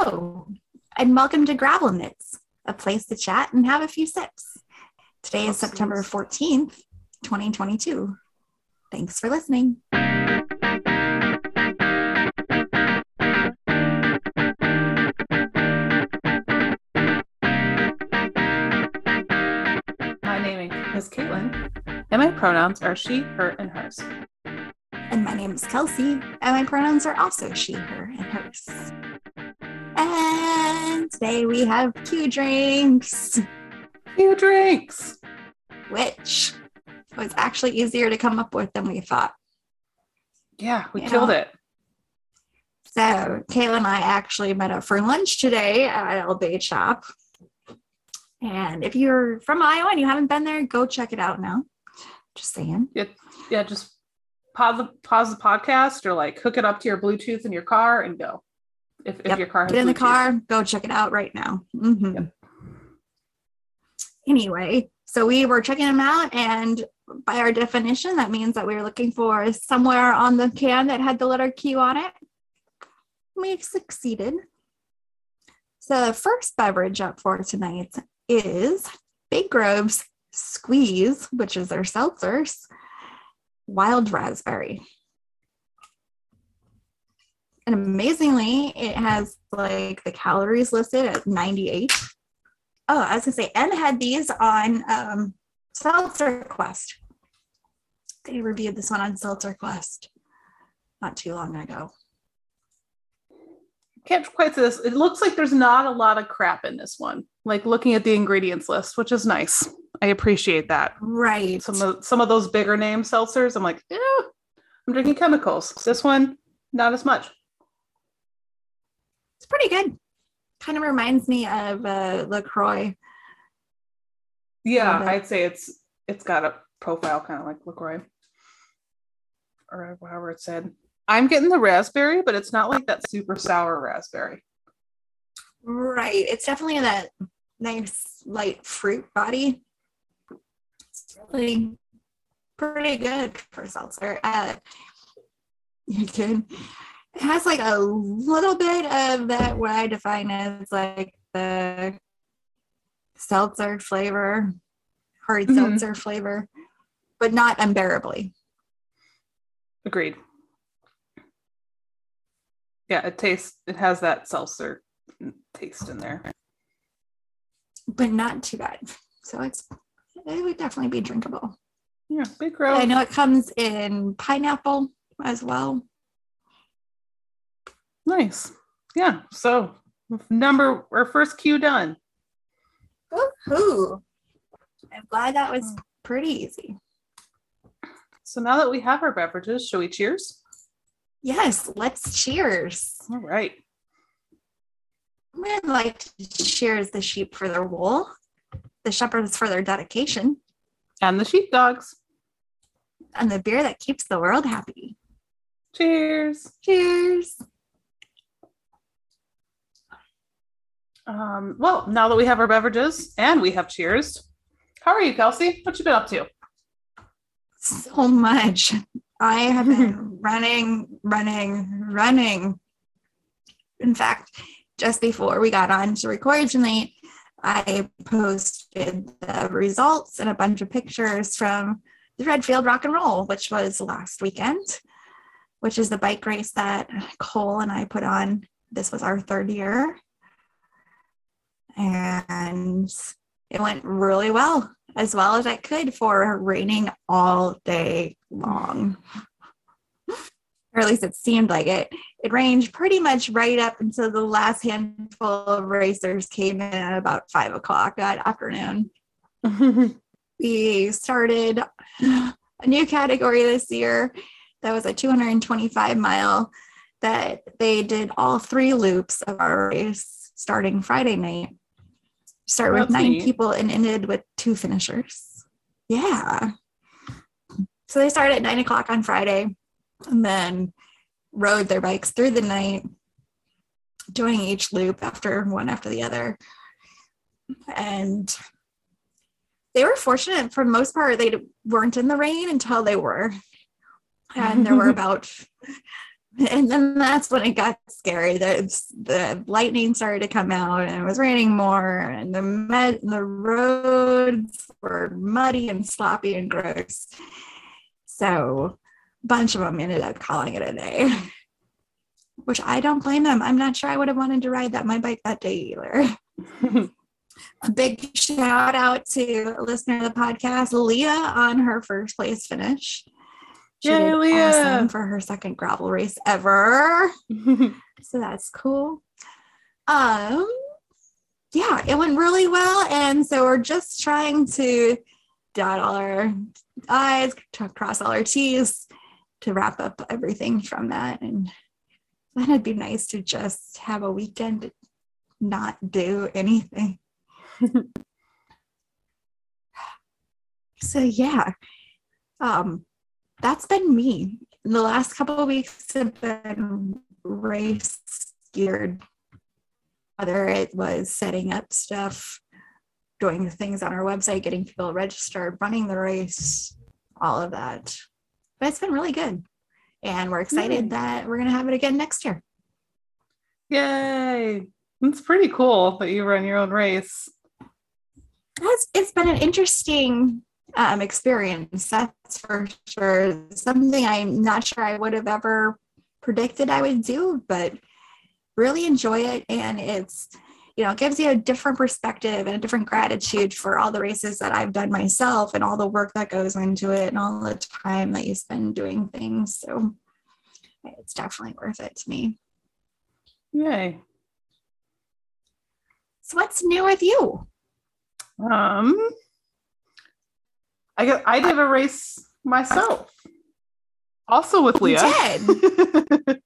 Hello, and welcome to Gravel Knits, a place to chat and have a few sips. Today is September 14th, 2022. Thanks for listening. My name is Caitlin, and my pronouns are she, her, and hers. And my name is Kelsey, and my pronouns are also she, her, and hers. And today we have Q drinks. Q drinks! Which was actually easier to come up with than we thought. Yeah, we killed it. So Kayla and I actually met up for lunch today at All Day Shop. And if you're from Iowa and you haven't been there, go check it out now. Just saying. Yeah, just pause the podcast or like hook it up to your Bluetooth in your car and go. If your car has Get in the Bluetooth. car, go check it out right now. Mm-hmm. Yep. Anyway, so we were checking them out, and by our definition, that means that we were looking for somewhere on the can that had the letter Q on it. We've succeeded. So the first beverage up for tonight is Big Grove's Squeeze, which is their seltzers, wild raspberry. And amazingly, it has like the calories listed at 98. Oh, I was gonna say, and had these on Seltzer Quest. They reviewed this one on Seltzer Quest not too long ago. Can't quite say this. It looks like there's not a lot of crap in this one. Like looking at the ingredients list, which is nice. I appreciate that. Right. Some of those bigger name seltzers, I'm like, I'm drinking chemicals. This one, not as much. It's pretty good. Kind of reminds me of LaCroix. Yeah, I'd say it's got a profile kind of like LaCroix. Or however it's said. I'm getting the raspberry, but it's not like that super sour raspberry. Right. It's definitely that nice light fruit body. It's really pretty good for seltzer. You can. It has like a little bit of that, what I define as like the seltzer flavor, hard seltzer flavor, but not unbearably. Agreed. Yeah, it has that seltzer taste in there. But not too bad. So it would definitely be drinkable. Yeah, Big Grove. I know it comes in pineapple as well. Nice. Yeah. So our first Q done. Woohoo! I'm glad that was pretty easy. So now that we have our beverages, shall we cheers? Yes, let's cheers. All right. We'd like to cheers the sheep for their wool, the shepherds for their dedication, and the sheepdogs, and the beer that keeps the world happy. Cheers. Cheers. Well, now that we have our beverages and we have cheers, how are you, Kelsey? What you been up to? So much. I have been running. In fact, just before we got on to record tonight, I posted the results and a bunch of pictures from the Redfield Rock and Roll, which was last weekend, which is the bike race that Cole and I put on. This was our third year. And it went really well as it could for raining all day long. Or at least it seemed like it. It rained pretty much right up until the last handful of racers came in at about 5 o'clock that afternoon. We started a new category this year that was a 225 mile that they did all 3 loops of our race starting Friday night. Start with 9 people and ended with 2 finishers. Yeah. So they started at 9 o'clock on Friday and then rode their bikes through the night, doing each loop one after the other. And they were fortunate for the most part. They weren't in the rain until they were. And there were about And then that's when it got scary. The lightning started to come out and it was raining more, and the roads were muddy and sloppy and gross. So a bunch of them ended up calling it a day, which I don't blame them. I'm not sure I would have wanted to ride my bike that day either. A big shout out to a listener of the podcast, Leah, on her first place finish. She Yay, did Leah. awesome for her second gravel race ever. So that's cool. Yeah, it went really well. And so we're just trying to dot all our I's, to cross all our T's to wrap up everything from that. And then it'd be nice to just have a weekend to not do anything. So yeah. That's been me. The last couple of weeks have been race geared, whether it was setting up stuff, doing the things on our website, getting people registered, running the race, all of that. But it's been really good. And we're excited that we're going to have it again next year. Yay. It's pretty cool that you run your own race. It's been an interesting experience, that's for sure. Something I'm not sure I would have ever predicted I would do, but really enjoy it. And it's, it gives you a different perspective and a different gratitude for all the races that I've done myself and all the work that goes into it and all the time that you spend doing things. So it's definitely worth it to me. Yay. So what's new with you? I did a race myself, also with Leah. You did?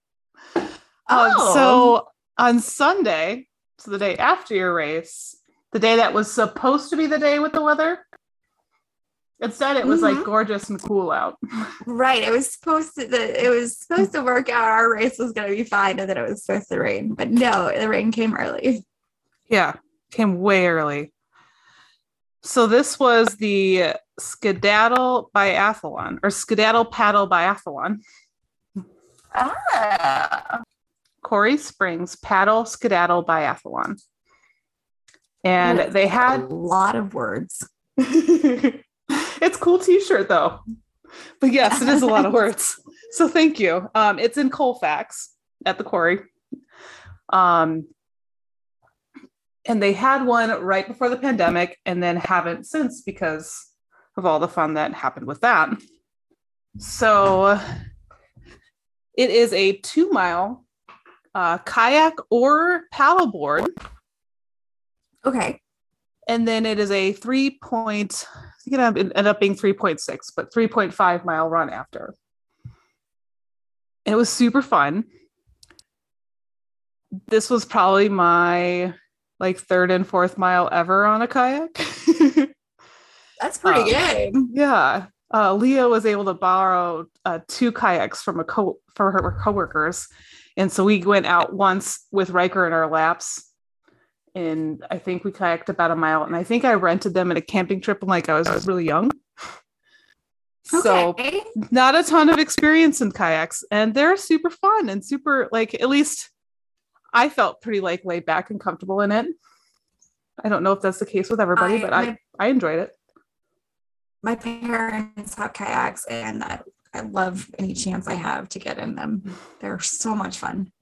So on Sunday, so the day after your race, the day that was supposed to be the day with the weather, instead it was like gorgeous and cool out. Right. It was supposed to work out. Our race was going to be fine, and then it was supposed to rain. But no, the rain came early. Yeah, came way early. So this was the Skedaddle Biathlon, or Skedaddle Paddle Biathlon. Quarry Springs Paddle Skedaddle Biathlon. And they had a lot of words. It's a cool t-shirt though. But yes, it is a lot of words. So thank you. It's in Colfax at the quarry. And they had one right before the pandemic and then haven't since because of all the fun that happened with that. So it is a 2-mile kayak or paddleboard. Okay. And then it is a 3 point, I think it ended up being 3.6, but 3.5 mile run after. It was super fun. This was probably my third and fourth mile ever on a kayak. That's pretty good. Yeah. Leah was able to borrow 2 kayaks from for her coworkers. And so we went out once with Riker in our laps. And I think we kayaked about a mile. And I think I rented them at a camping trip when I was really young. So not a ton of experience in kayaks. And they're super fun and super, at least I felt pretty laid back and comfortable in it. I don't know if that's the case with everybody, but I enjoyed it. My parents have kayaks, and I love any chance I have to get in them. They're so much fun.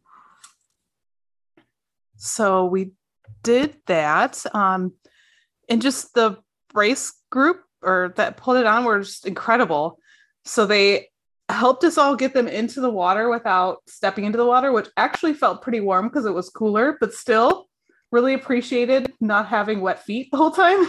So we did that. And just the race group that pulled it on were just incredible. So they helped us all get them into the water without stepping into the water, which actually felt pretty warm because it was cooler, but still really appreciated not having wet feet the whole time.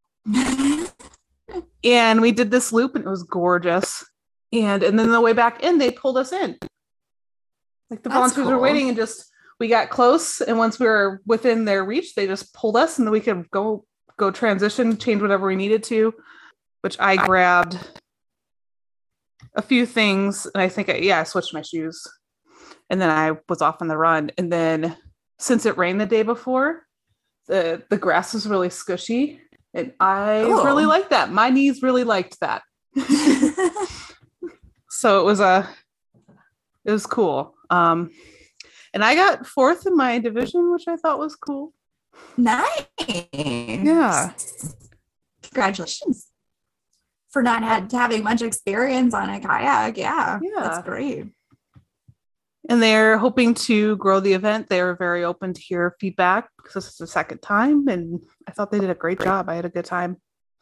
And we did this loop and it was gorgeous. And then the way back in, they pulled us in. The volunteers were waiting and we got close. And once we were within their reach, they just pulled us and then we could go transition, change whatever we needed to, which I grabbed a few things. And I think, I switched my shoes and then I was off on the run. And then since it rained the day before, the grass was really squishy. And I really liked that. My knees really liked that. So it was cool. And I got fourth in my division, which I thought was cool. Nice. Yeah. Congratulations for not having much experience on a kayak. Yeah, that's great. And they're hoping to grow the event. They're very open to hear feedback because this is the second time, and I thought they did a great job. I had a good time.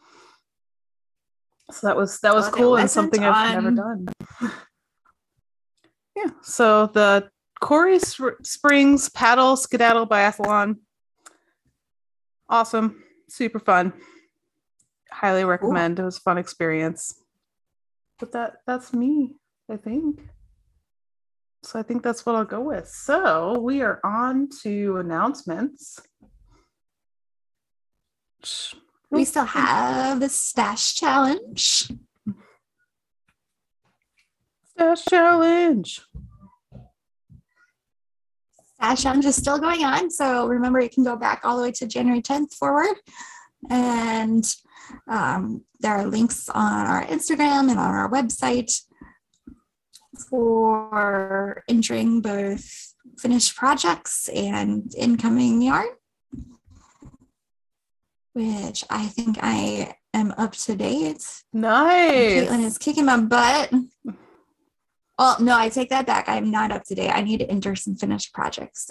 So that was cool and something I've never done. Yeah. So the Quarry Springs Paddle Skedaddle Biathlon. Awesome. Super fun. Highly recommend. Cool. It was a fun experience. But that's me, I think. So I think that's what I'll go with. So we are on to announcements. We still have the Stash Challenge. Stash Challenge. Stash Challenge is still going on. So remember, you can go back all the way to January 10th forward. And there are links on our Instagram and on our website for entering both finished projects and incoming yarn, which I think I am up to date. Nice. Caitlin is kicking my butt. Well, no, I take that back. I'm not up to date. I need to enter some finished projects.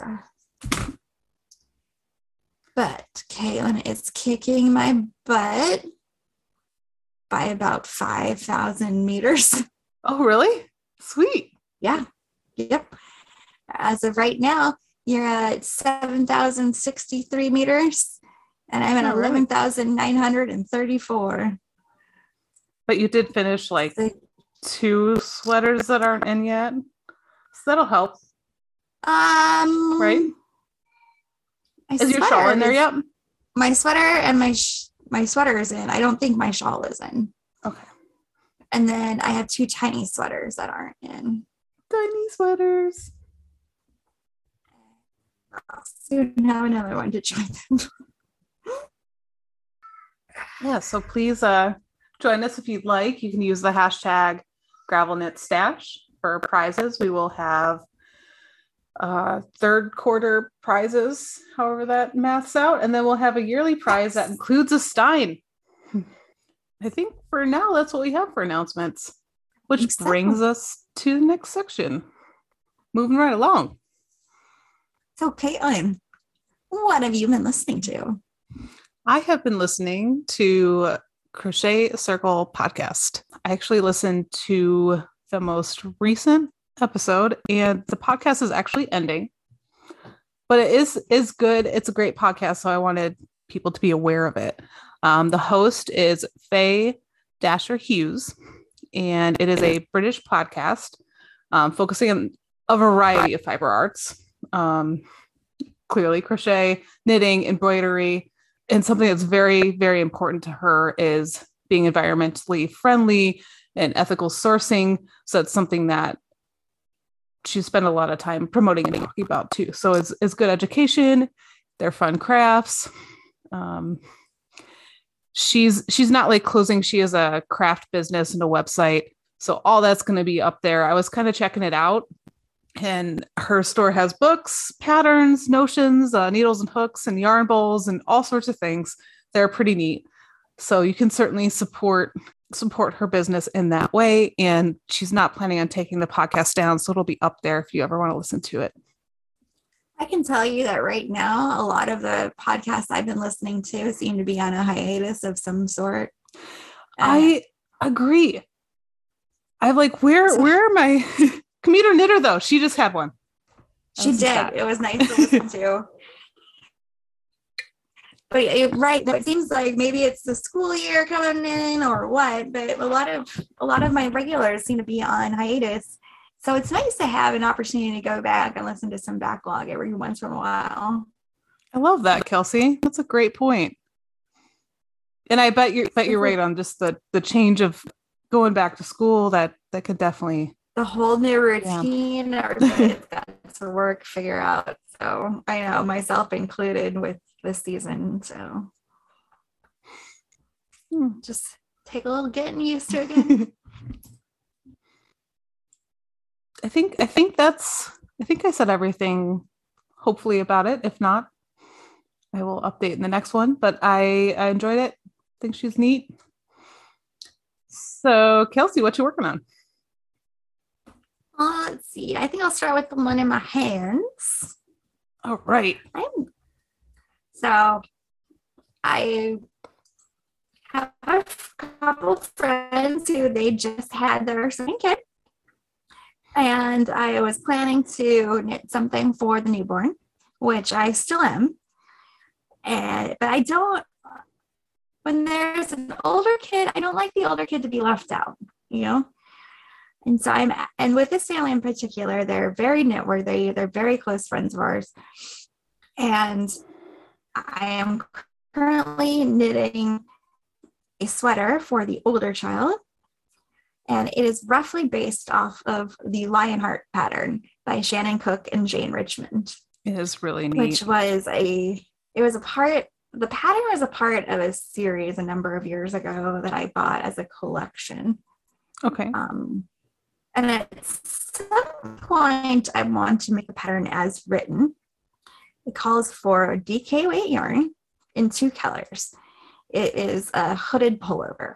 But Caitlin is kicking my butt by about 5,000 meters. Oh, really? Sweet. Yeah. Yep. As of right now, you're at 7,063 meters, and I'm at 11,934. But you did finish like 2 sweaters that aren't in yet. So that'll help. Right? Is your shawl in there yet? My sweater and my sweater is in. I don't think my shawl is in. Okay. And then I have 2 tiny sweaters that aren't in. Tiny sweaters. I'll soon have another one to join them. Yeah, so please join us if you'd like. You can use the hashtag GravelKnitStash for prizes. We will have third quarter prizes, however that maths out, and then we'll have a yearly prize that includes a Stein. I think for now that's what we have for announcements, which brings us to the next section. Moving right along. So Caitlin, what have you been listening to? I have been listening to Crochet Circle podcast. I actually listened to the most recent episode, and the podcast is actually ending, but it is good. It's a great podcast, so I wanted people to be aware of it. The host is Faye Dasher Hughes, and it is a British podcast focusing on a variety of fiber arts. Clearly crochet, knitting, embroidery, and something that's very, very important to her is being environmentally friendly and ethical sourcing. So it's something that she spent a lot of time promoting and talking about too. So it's good education. They're fun crafts. She's not like closing. She has a craft business and a website. So all that's going to be up there. I was kind of checking it out, and her store has books, patterns, notions, needles and hooks and yarn bowls and all sorts of things. They're pretty neat. So you can certainly support her business in that way. And she's not planning on taking the podcast down. So it'll be up there if you ever want to listen to it. I can tell you that right now, a lot of the podcasts I've been listening to seem to be on a hiatus of some sort. I agree. I'm like, where are my commuter knitter though? She just had one. She did. It was nice to listen to. But right, it seems like maybe it's the school year coming in or what. But a lot of my regulars seem to be on hiatus. So it's nice to have an opportunity to go back and listen to some backlog every once in a while. I love that, Kelsey. That's a great point. And I bet you're right on just the change of going back to school. That could definitely the whole new routine or it's got to work, figure out. So I know myself included with this season. So just take a little getting used to again. I think that's I think I said everything hopefully about it. If not, I will update in the next one, but I enjoyed it. I think she's neat. So Kelsey, what you working on? Let's see. I think I'll start with the one in my hands. All right. So I have a couple friends who they just had their second kid. And I was planning to knit something for the newborn, which I still am. But I don't, when there's an older kid, I don't like the older kid to be left out, you know? And so and with this family in particular, they're very knitworthy. They're very close friends of ours. And I am currently knitting a sweater for the older child. And it is roughly based off of the Lionheart pattern by Shannon Cook and Jane Richmond. It is really neat. Which was the pattern was a part of a series a number of years ago that I bought as a collection. Okay. And at some point, I want to make the pattern as written. It calls for DK weight yarn in 2 colors. It is a hooded pullover.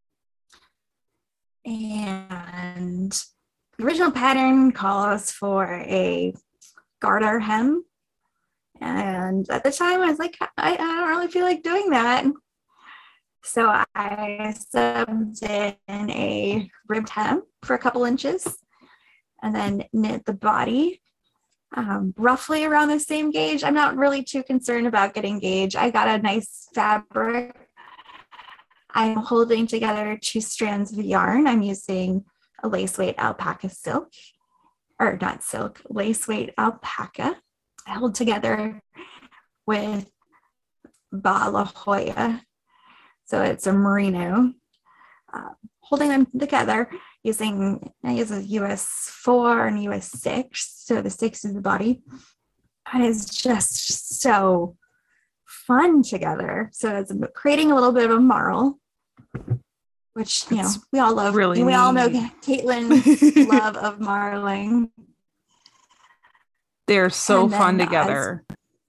And the original pattern calls for a garter hem. And at the time, I was like, I don't really feel like doing that. So I subbed in a ribbed hem for a couple inches and then knit the body roughly around the same gauge. I'm not really too concerned about getting gauge. I got a nice fabric. I'm holding together 2 strands of yarn. I'm using a lace weight alpaca silk, or not silk, lace weight alpaca, held together with Ba La Jolla. So it's a merino. Holding them together I use a US 4 and US 6. So the 6 is the body. And it's just so fun together. So it's creating a little bit of a marl, which, you know, we all love. Really we all know Caitlin's love of marling. They're so fun together.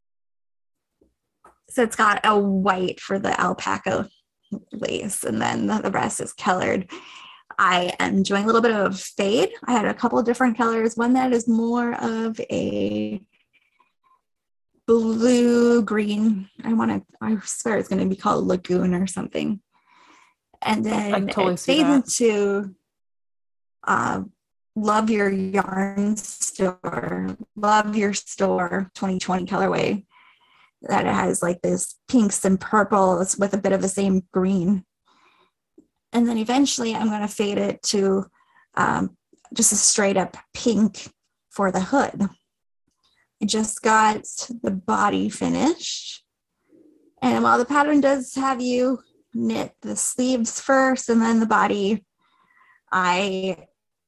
So it's got a white for the alpaca lace, and then the rest is colored. I am doing a little bit of fade. I had a couple of different colors. One that is more of a blue green. I swear it's going to be called Lagoon or something. And then it fades into Love Your Yarn Store, Love Your Store 2020 colorway. That it has like this pinks and purples with a bit of the same green. And then eventually I'm going to fade it to just a straight up pink for the hood. I just got the body finished. And while the pattern does have you knit the sleeves first and then the body, I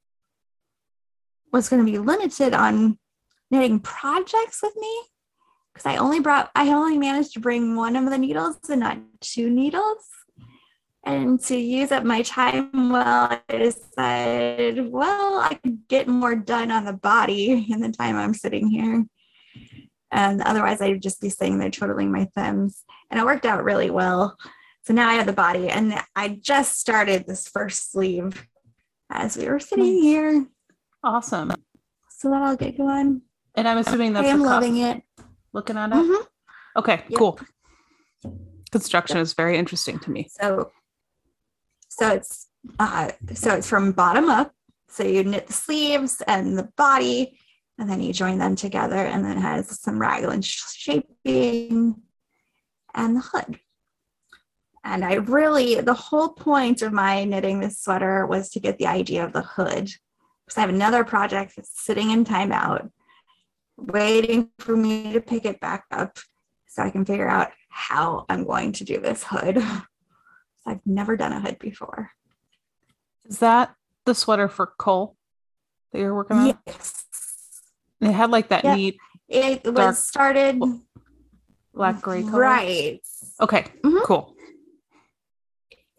was going to be limited on knitting projects with me. Because I only managed to bring 1 of the needles and not 2 needles. And to use up my time, well, I decided, well, I could get more done on the body in the time I'm sitting here. And otherwise, I'd just be sitting there twiddling my thumbs. And it worked out really well. So now I have the body. And I just started this first sleeve as we were sitting here. Awesome. So that'll get going. And I'm assuming that's I'm loving it. Looking at it? Mm-hmm. Okay, yep. Cool. Construction is very interesting to me. So it's from bottom up. So you knit the sleeves and the body, and then you join them together, and then it has some raglan shaping and the hood. And the whole point of my knitting this sweater was to get the idea of the hood. Because I have another project that's sitting in timeout, waiting for me to pick it back up so I can figure out how I'm going to do this hood. I've never done a hood before. Is that the sweater for Cole that you're working on? Yes. It had like that neat. It was started black gray color. Right. Okay. Mm-hmm. Cool.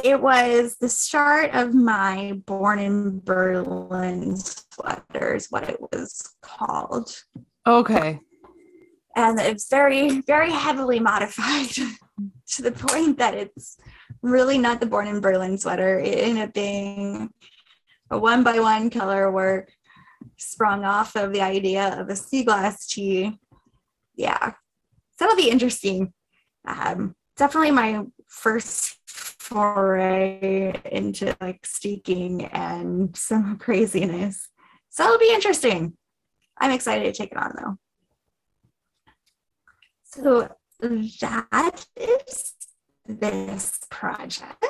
It was the start of my Born in Berlin sweater is what it was called. Okay. And it's very, very heavily modified to the point that it's really not the Born in Berlin sweater. It ended up being a 1x1 color work sprung off of the idea of a sea glass tee. Yeah. So it'll be interesting. Definitely my first foray into like steaking and some craziness. So it'll be interesting. I'm excited to take it on though. So that is this project,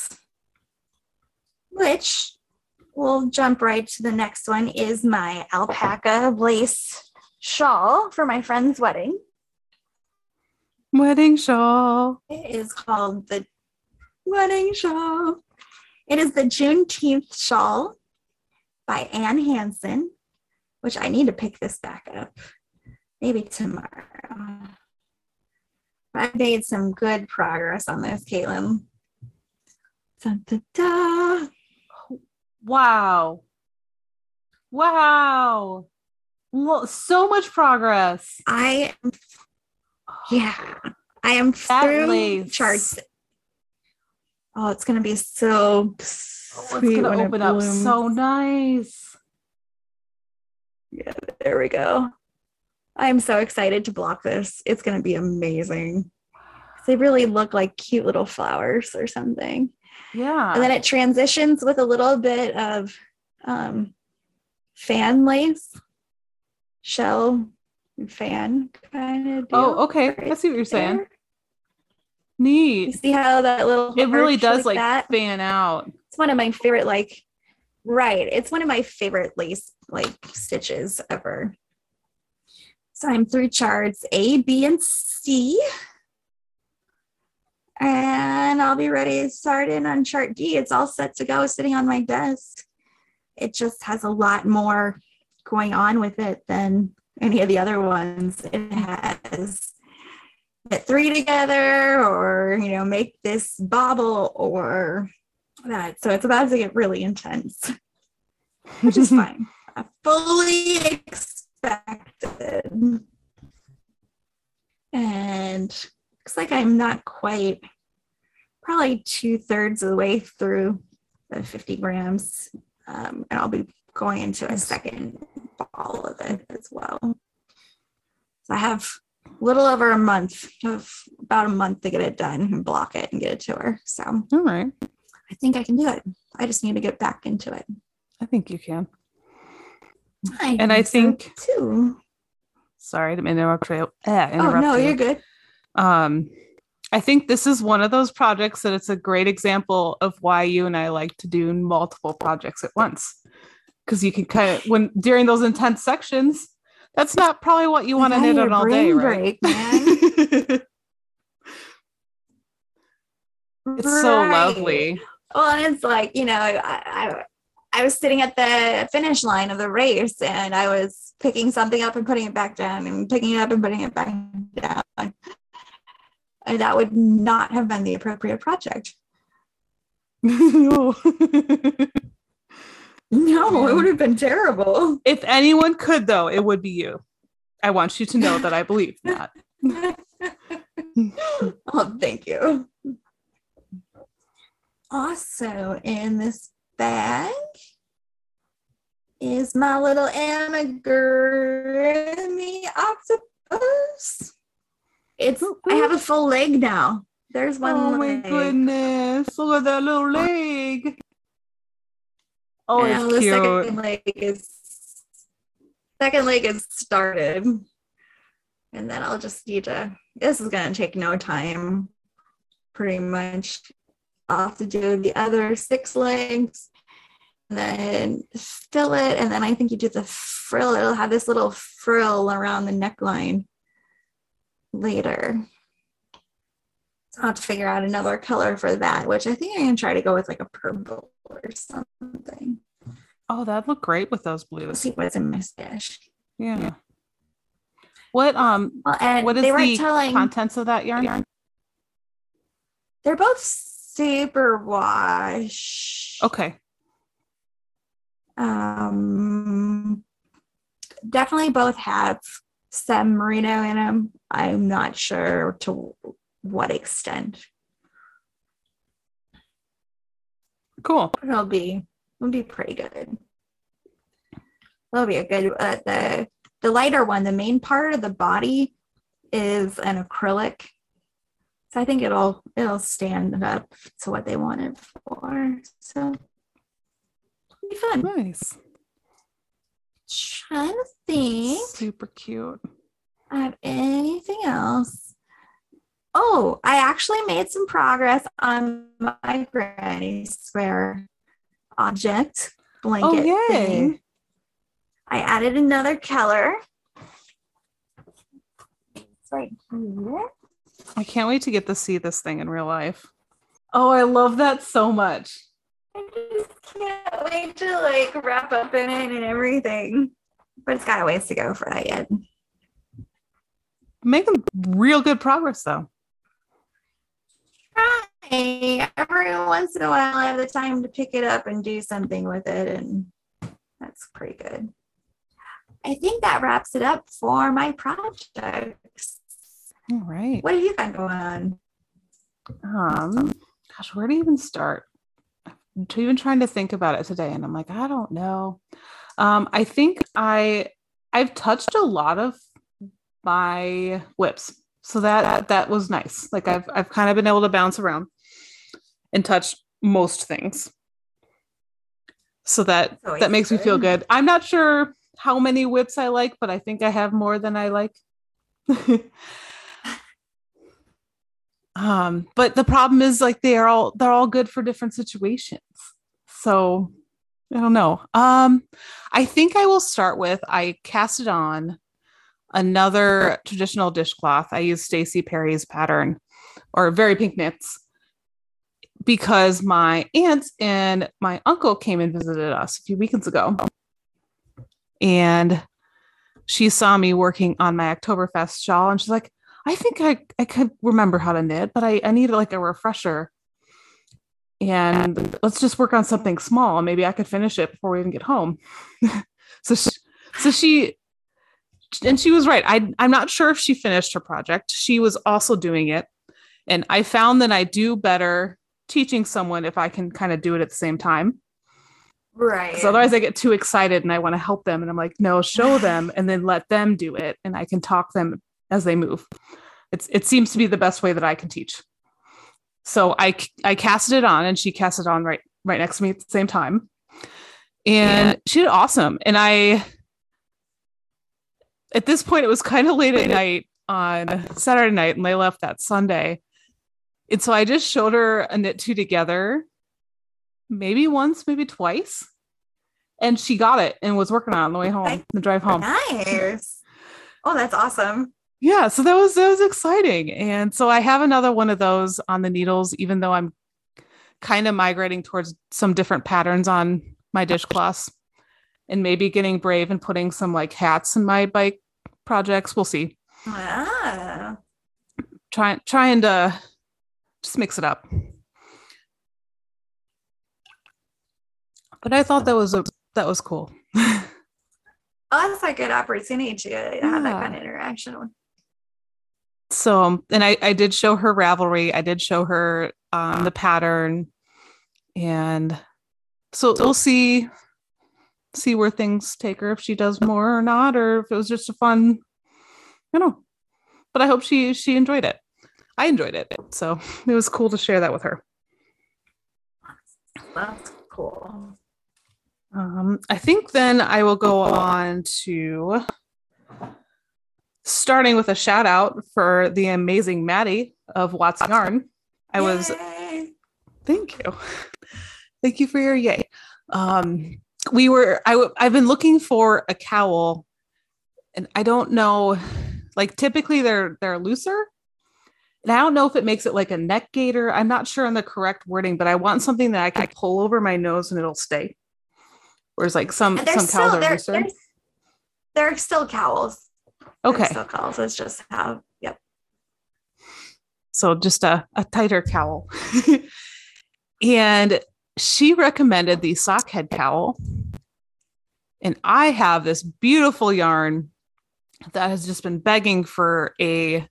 which we'll jump right to the next one is my alpaca lace shawl for my friend's wedding. Wedding shawl. It is called the wedding shawl. It is the Juneteenth shawl by Ann Hansen, which I need to pick this back up maybe tomorrow. I made some good progress on this, Caitlin. Da, da, da. Wow. So much progress. I am through lace. charts. Oh, it's going to be so sweet. It's going to open up so nice. Yeah, there we go. I'm so excited to block this. It's going to be amazing. They really look like cute little flowers or something. Yeah. And then it transitions with a little bit of fan lace, shell fan kind of deal. Oh, okay. Right, I see what you're saying. there. Neat. You see how that little It really does like that? fan out. It's one of my favorite, it's one of my favorite lace stitches ever. So I'm through charts A, B, and C. And I'll be ready to start in on chart D. It's all set to go sitting on my desk. It just has a lot more going on with it than any of the other ones. It has get 3 together or, make this bobble or that. So it's about to get really intense, which is fine. I fully expected. And looks like I'm not quite, probably 2/3 of the way through the 50 grams. And I'll be going into a second ball of it as well. So I have a little over a month, about a month to get it done and block it and get it to her. So all right. I think I can do it. I just need to get back into it. I think you can. I think so too. Sorry, I didn't mean to interrupt you. Oh no, you're good. I think this is one of those projects that it's a great example of why you and I like to do multiple projects at once. Because you can kind of, during those intense sections, that's not probably what you want to knit on all day, right? Break, man. It's so lovely. Well, and it's like, I was sitting at the finish line of the race and I was picking something up and putting it back down and picking it up and putting it back down. And that would not have been the appropriate project. No. No, it would have been terrible. If anyone could, though, it would be you. I want you to know that I believe that. Oh, thank you. Also, in this bag is my little amigurumi octopus. I have a full leg now. There's one Oh leg. my goodness. Look at that little leg. Oh, and it's cute. Second leg is started. And then I'll just need to, this is going to take no time. Pretty much. I'll have to do the other 6 legs. And then fill it. And then I think you do the frill. It'll have this little frill around the neckline later. So I'll have to figure out another color for that, which I think I'm going to try to go with like a purple or something. Oh, that'd look great with those blues. We'll see what's in my stash. Yeah. What and what is they weren't the telling contents of that yarn? They're both super wash. Okay. Definitely both have some merino in them. I'm not sure to what extent. Cool. It'll be pretty good. It'll be a good the lighter one, the main part of the body is an acrylic. So I think it'll stand up to what they want it for. So it'll be fun. Nice. Trying to think. Super cute. I have anything else? Oh, I actually made some progress on my Granny Square object blanket thing. I added another color. It's right here. I can't wait to get to see this thing in real life. Oh, I love that so much. I just can't wait to like wrap up in it and everything. But it's got a ways to go for that yet. Making real good progress though. Try. Every once in a while I have the time to pick it up and do something with it, and that's pretty good. I think that wraps it up for my projects. All right. What have you got going on? Gosh, where to even start? I'm even trying to think about it today, and I'm like, I don't know. I think I've touched a lot of my whips, so that was nice. Like I've kind of been able to bounce around and touch most things, so that makes me feel good. I'm not sure how many whips I like, but I think I have more than I like. But the problem is like they're all good for different situations. So I don't know. I think I will start with I casted on another traditional dishcloth. I used Stacey Perry's pattern or Very Pink Knits because my aunt and my uncle came and visited us a few weekends ago. And she saw me working on my Oktoberfest shawl and she's like, I think I could remember how to knit, but I need like a refresher. And let's just work on something small. Maybe I could finish it before we even get home. so she was right. I'm not sure if she finished her project. She was also doing it. And I found that I do better teaching someone if I can kind of do it at the same time. Right. Because otherwise I get too excited and I want to help them. And I'm like, no, show them and then let them do it. And I can talk them as they move. It seems to be the best way that I can teach. So I casted it on and she casted it on right next to me at the same time. And she did awesome. And at this point, it was kind of late at night on Saturday night and I left that Sunday. And so I just showed her a knit two together, maybe once, maybe twice. And she got it and was working on the way home, the drive home. Nice. Oh, that's awesome. Yeah, so that was exciting. And so I have another one of those on the needles, even though I'm kind of migrating towards some different patterns on my dishcloths and maybe getting brave and putting some like hats in my bike projects. We'll see. Ah. Trying to just mix it up. But I thought that was cool. Oh, that's a good opportunity to have that kind of interaction. So, and I did show her Ravelry. I did show her the pattern. And so we'll see where things take her, if she does more or not, or if it was just a fun, I don't know. But I hope she enjoyed it. I enjoyed it. So it was cool to share that with her. That's cool. I think then I will go on to starting with a shout out for the amazing Maddie of Watts Yarn. Thank you. Thank you for your yay. I've been looking for a cowl and I don't know, like typically they're looser. And I don't know if it makes it like a neck gaiter. I'm not sure on the correct wording, but I want something that I can pull over my nose and it'll stay. Whereas like some cowls are looser. They're still cowls. Okay. They're still cowls. It's just how, yep. So just a tighter cowl. And she recommended the sock head cowl. And I have this beautiful yarn that has just been begging for a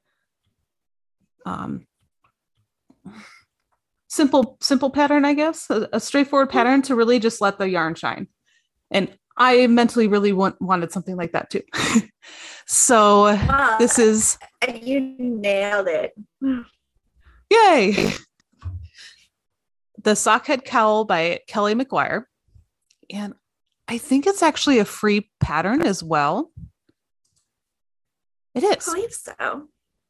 simple pattern, I guess, a straightforward pattern to really just let the yarn shine. And I mentally really wanted something like that too. So this is... You nailed it. Yay! The Sockhead Cowl by Kelly McGuire. And I think it's actually a free pattern as well. It is. I believe so.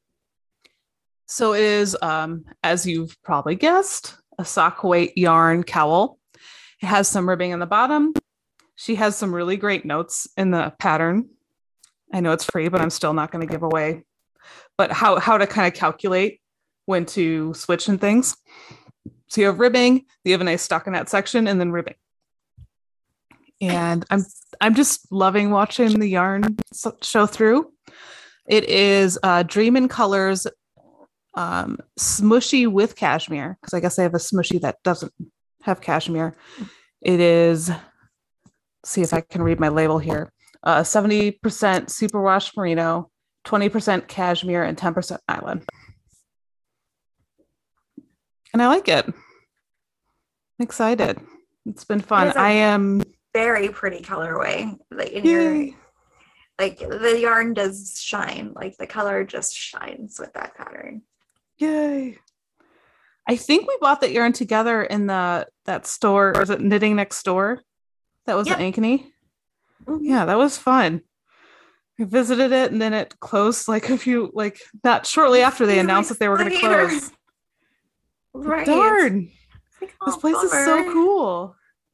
So it is, as you've probably guessed, a sock weight yarn cowl. It has some ribbing on the bottom. She has some really great notes in the pattern. I know it's free, but I'm still not going to give away. But how to kind of calculate when to switch and things. So you have ribbing, you have a nice stockinette section, and then ribbing. And I'm just loving watching the yarn show through. It is Dream in Colors smushy with cashmere, because I guess I have a smushy that doesn't have cashmere. It is, let's see if I can read my label here, 70% superwash merino, 20% cashmere, and 10% nylon. And I like it. I'm excited. It's been fun. I am very pretty colorway. Like in your, like the yarn does shine. Like the color just shines with that pattern. Yay. I think we bought that yarn together in that store. Was it Knitting Next Door? That was in Ankeny. Mm-hmm. Yeah, that was fun. We visited it and then it closed not shortly after they announced that they were going to close. Right. Darn. This place is so cool.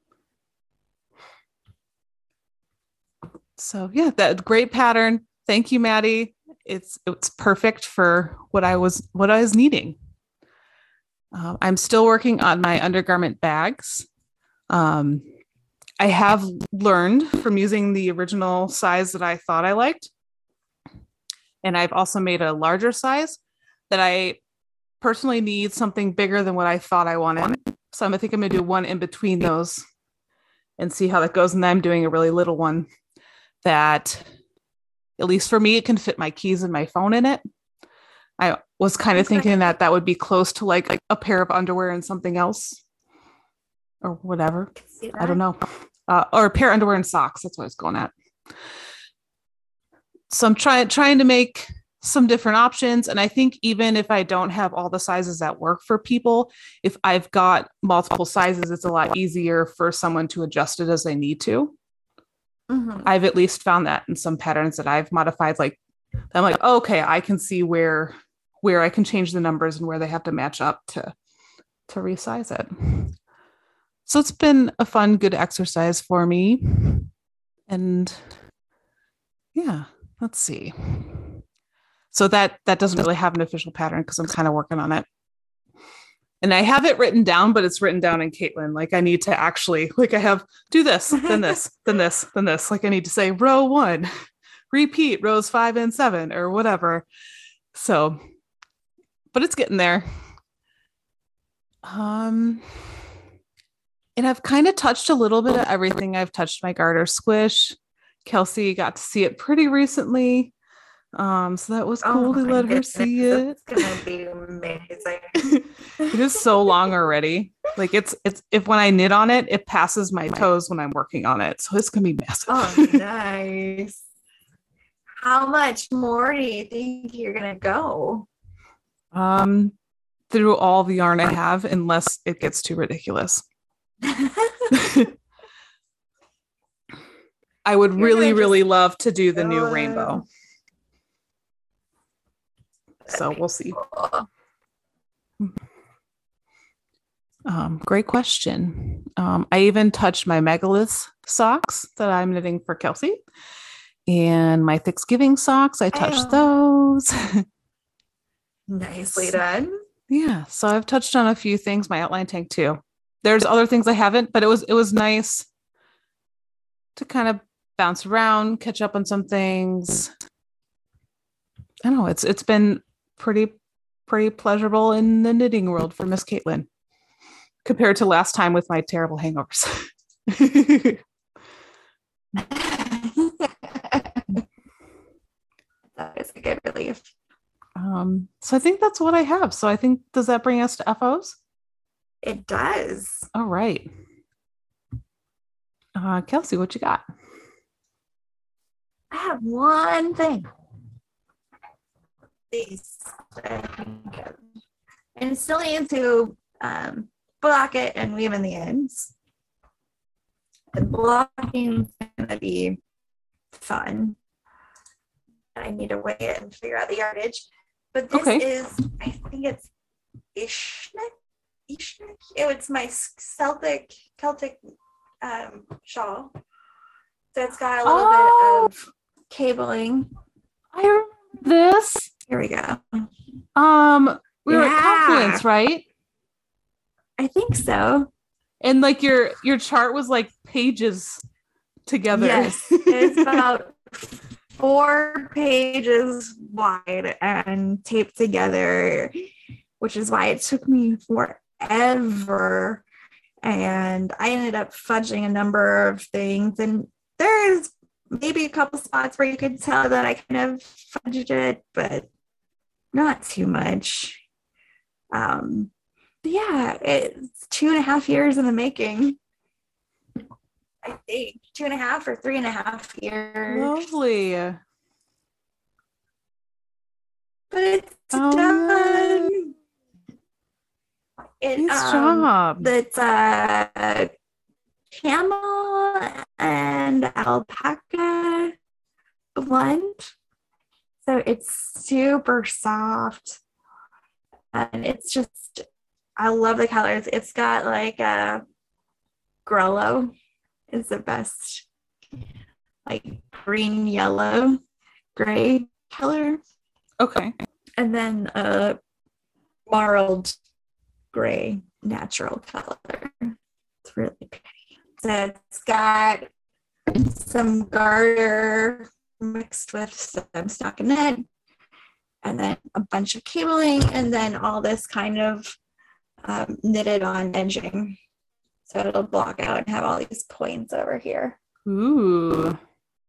So yeah, that great pattern. Thank you, Maddie. It's perfect for what I was needing. I'm still working on my undergarment bags. I have learned from using the original size that I thought I liked. And I've also made a larger size that I personally need something bigger than what I thought I wanted. So I think I'm going to do one in between those and see how that goes. And then I'm doing a really little one that, at least for me, it can fit my keys and my phone in it. I was kind of thinking that would be close to like a pair of underwear and something else or whatever. I don't know. Or a pair of underwear and socks. That's what I was going at. So I'm trying to make some different options. And I think even if I don't have all the sizes that work for people, if I've got multiple sizes, it's a lot easier for someone to adjust it as they need to. Mm-hmm. I've at least found that in some patterns that I've modified, like I'm like, oh, okay, I can see where I can change the numbers and where they have to match up to resize it. So it's been a fun, good exercise for me. And yeah, let's see. So that doesn't really have an official pattern because I'm kind of working on it. And I have it written down, but it's written down in Caitlin. Like I need to actually, like I have do this, then this, then this, then this. Like I need to say row 1, repeat rows 5 and 7 or whatever. So, but it's getting there. And I've kind of touched a little bit of everything. I've touched my garter squish. Kelsey got to see it pretty recently. So that was cool to let her see it. It's gonna be amazing. It is so long already. Like it's if when I knit on it, it passes my toes when I'm working on it. So it's gonna be massive. Oh, nice. How much more do you think you're gonna go? Through all the yarn I have, unless it gets too ridiculous. I would really love to do the new rainbow. So we'll see. Great question. I even touched my megalith socks that I'm knitting for Kelsey, and my Thanksgiving socks. I touched those. Nicely done. Yeah. So I've touched on a few things. My outline tank too. There's other things I haven't, but it was nice to kind of bounce around, catch up on some things. I don't know. It's been pretty pleasurable in the knitting world for Miss Caitlin. compared to last time with my terrible hangovers. That is a good relief. So I think that's what I have. So I think, does that bring us to FOs? It does. All right. Kelsey, what you got? I have one thing. These. And still need to block it and weave in the ends. The blocking is going to be fun. I need to weigh it and figure out the yardage. But this is, I think it's Ishnik. It's my Celtic shawl. So it's got a little bit of cabling. I remember this. Here we go. We were at Confluence, right? I think so. And like your chart was like pages together. Yes, it's about 4 pages wide and taped together, which is why it took me forever. And I ended up fudging a number of things. And there's maybe a couple spots where you could tell that I kind of fudged it, but not too much. Yeah, it's 2.5 years in the making. I think 2.5 or 3.5 years. Lovely. But it's done. Nice job. It's camel and alpaca blend. So it's super soft. And it's just, I love the colors. It's got like a Grello is the best, like green, yellow, gray color. Okay. And then a marled gray natural color. It's really pretty. So it's got some garter mixed with some stockinette, and then a bunch of cabling, and then all this kind of knitted on edging. So it'll block out and have all these points over here. Ooh.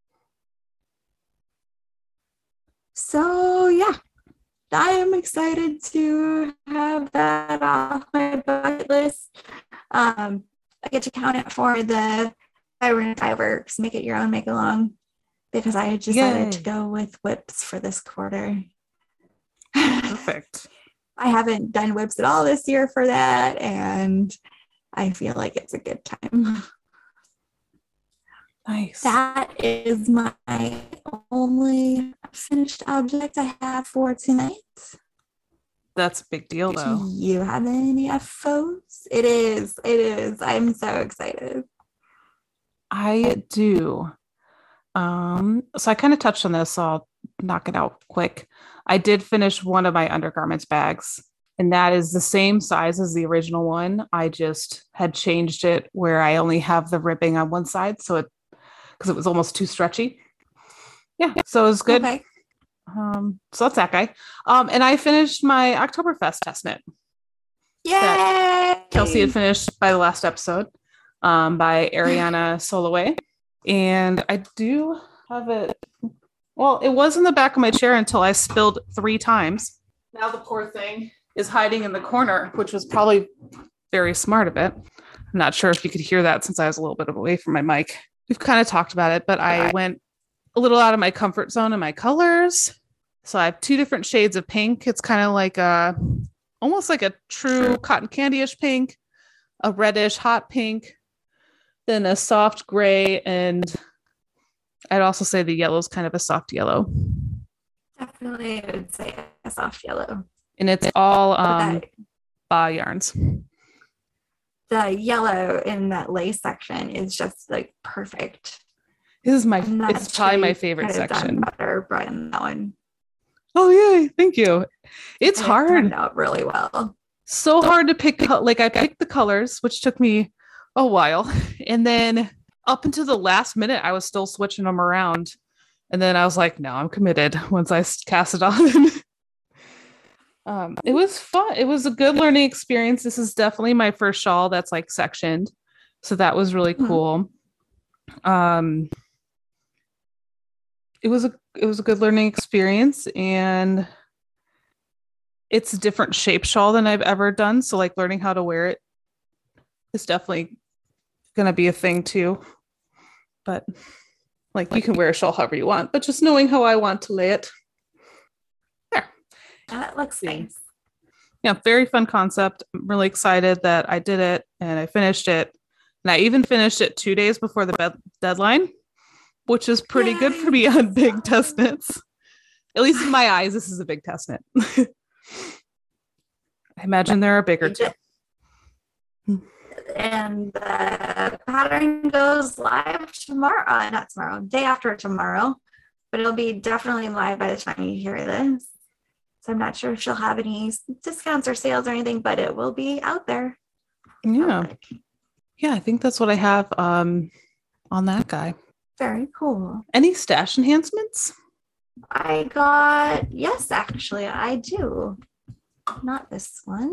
So yeah, I am excited to have that off my bucket list. I get to count it for the Fireworks Make It Your Own Make Along, because I had decided to go with whips for this quarter. Perfect. I haven't done whips at all this year for that, and I feel like it's a good time. Nice. That is my only finished object I have for tonight. That's a big deal, though. Do you have any FOs? It is. I'm so excited. I do. So I kind of touched on this, so I'll knock it out quick. I did finish one of my undergarments bags, and that is the same size as the original one. I just had changed it where I only have the ribbing on one side, so because it was almost too stretchy. Yeah, so it was good. Okay. So that's that guy. And I finished my Oktoberfest test knit. Yay! That Kelsey had finished by the last episode, by Ariana Soloway. And I do have it. Well, it was in the back of my chair until I spilled 3 times. Now the poor thing is hiding in the corner, which was probably very smart of it. I'm not sure if you could hear that since I was a little bit away from my mic. We've kind of talked about it, but I went a little out of my comfort zone in my colors. So I have 2 different shades of pink. It's kind of like almost like a true cotton candy-ish pink, a reddish hot pink, then a soft gray, and I'd also say the yellow is kind of a soft yellow. Definitely, I would say a soft yellow. And it's all Ba yarns. The yellow in that lace section is just like perfect. It's probably my favorite section. Better in that one. Oh yay! Thank you. It's hard. It turned out really well. So hard to pick. Like I picked the colors, which took me a while, and then up until the last minute, I was still switching them around. And then I was like, no, I'm committed once I cast it on. It was fun. It was a good learning experience. This is definitely my first shawl that's like sectioned. So that was really cool. Um, it was a good learning experience, and it's a different shape shawl than I've ever done. So like learning how to wear it is definitely gonna be a thing too. But like you can wear a shawl however you want, but just knowing how I want to lay it. There. That looks nice. Yeah, very fun concept. I'm really excited that I did it and I finished it. And I even finished it 2 days before the deadline, which is pretty good for me on big test knits. At least in my eyes, this is a big test knit. I imagine there are bigger too. And the pattern goes live tomorrow, not tomorrow, day after tomorrow, but it'll be definitely live by the time you hear this. So I'm not sure if she'll have any discounts or sales or anything, but it will be out there. Yeah. Yeah, I think that's what I have on that guy. Very cool. Any stash enhancements? Yes, actually, I do. Not this one.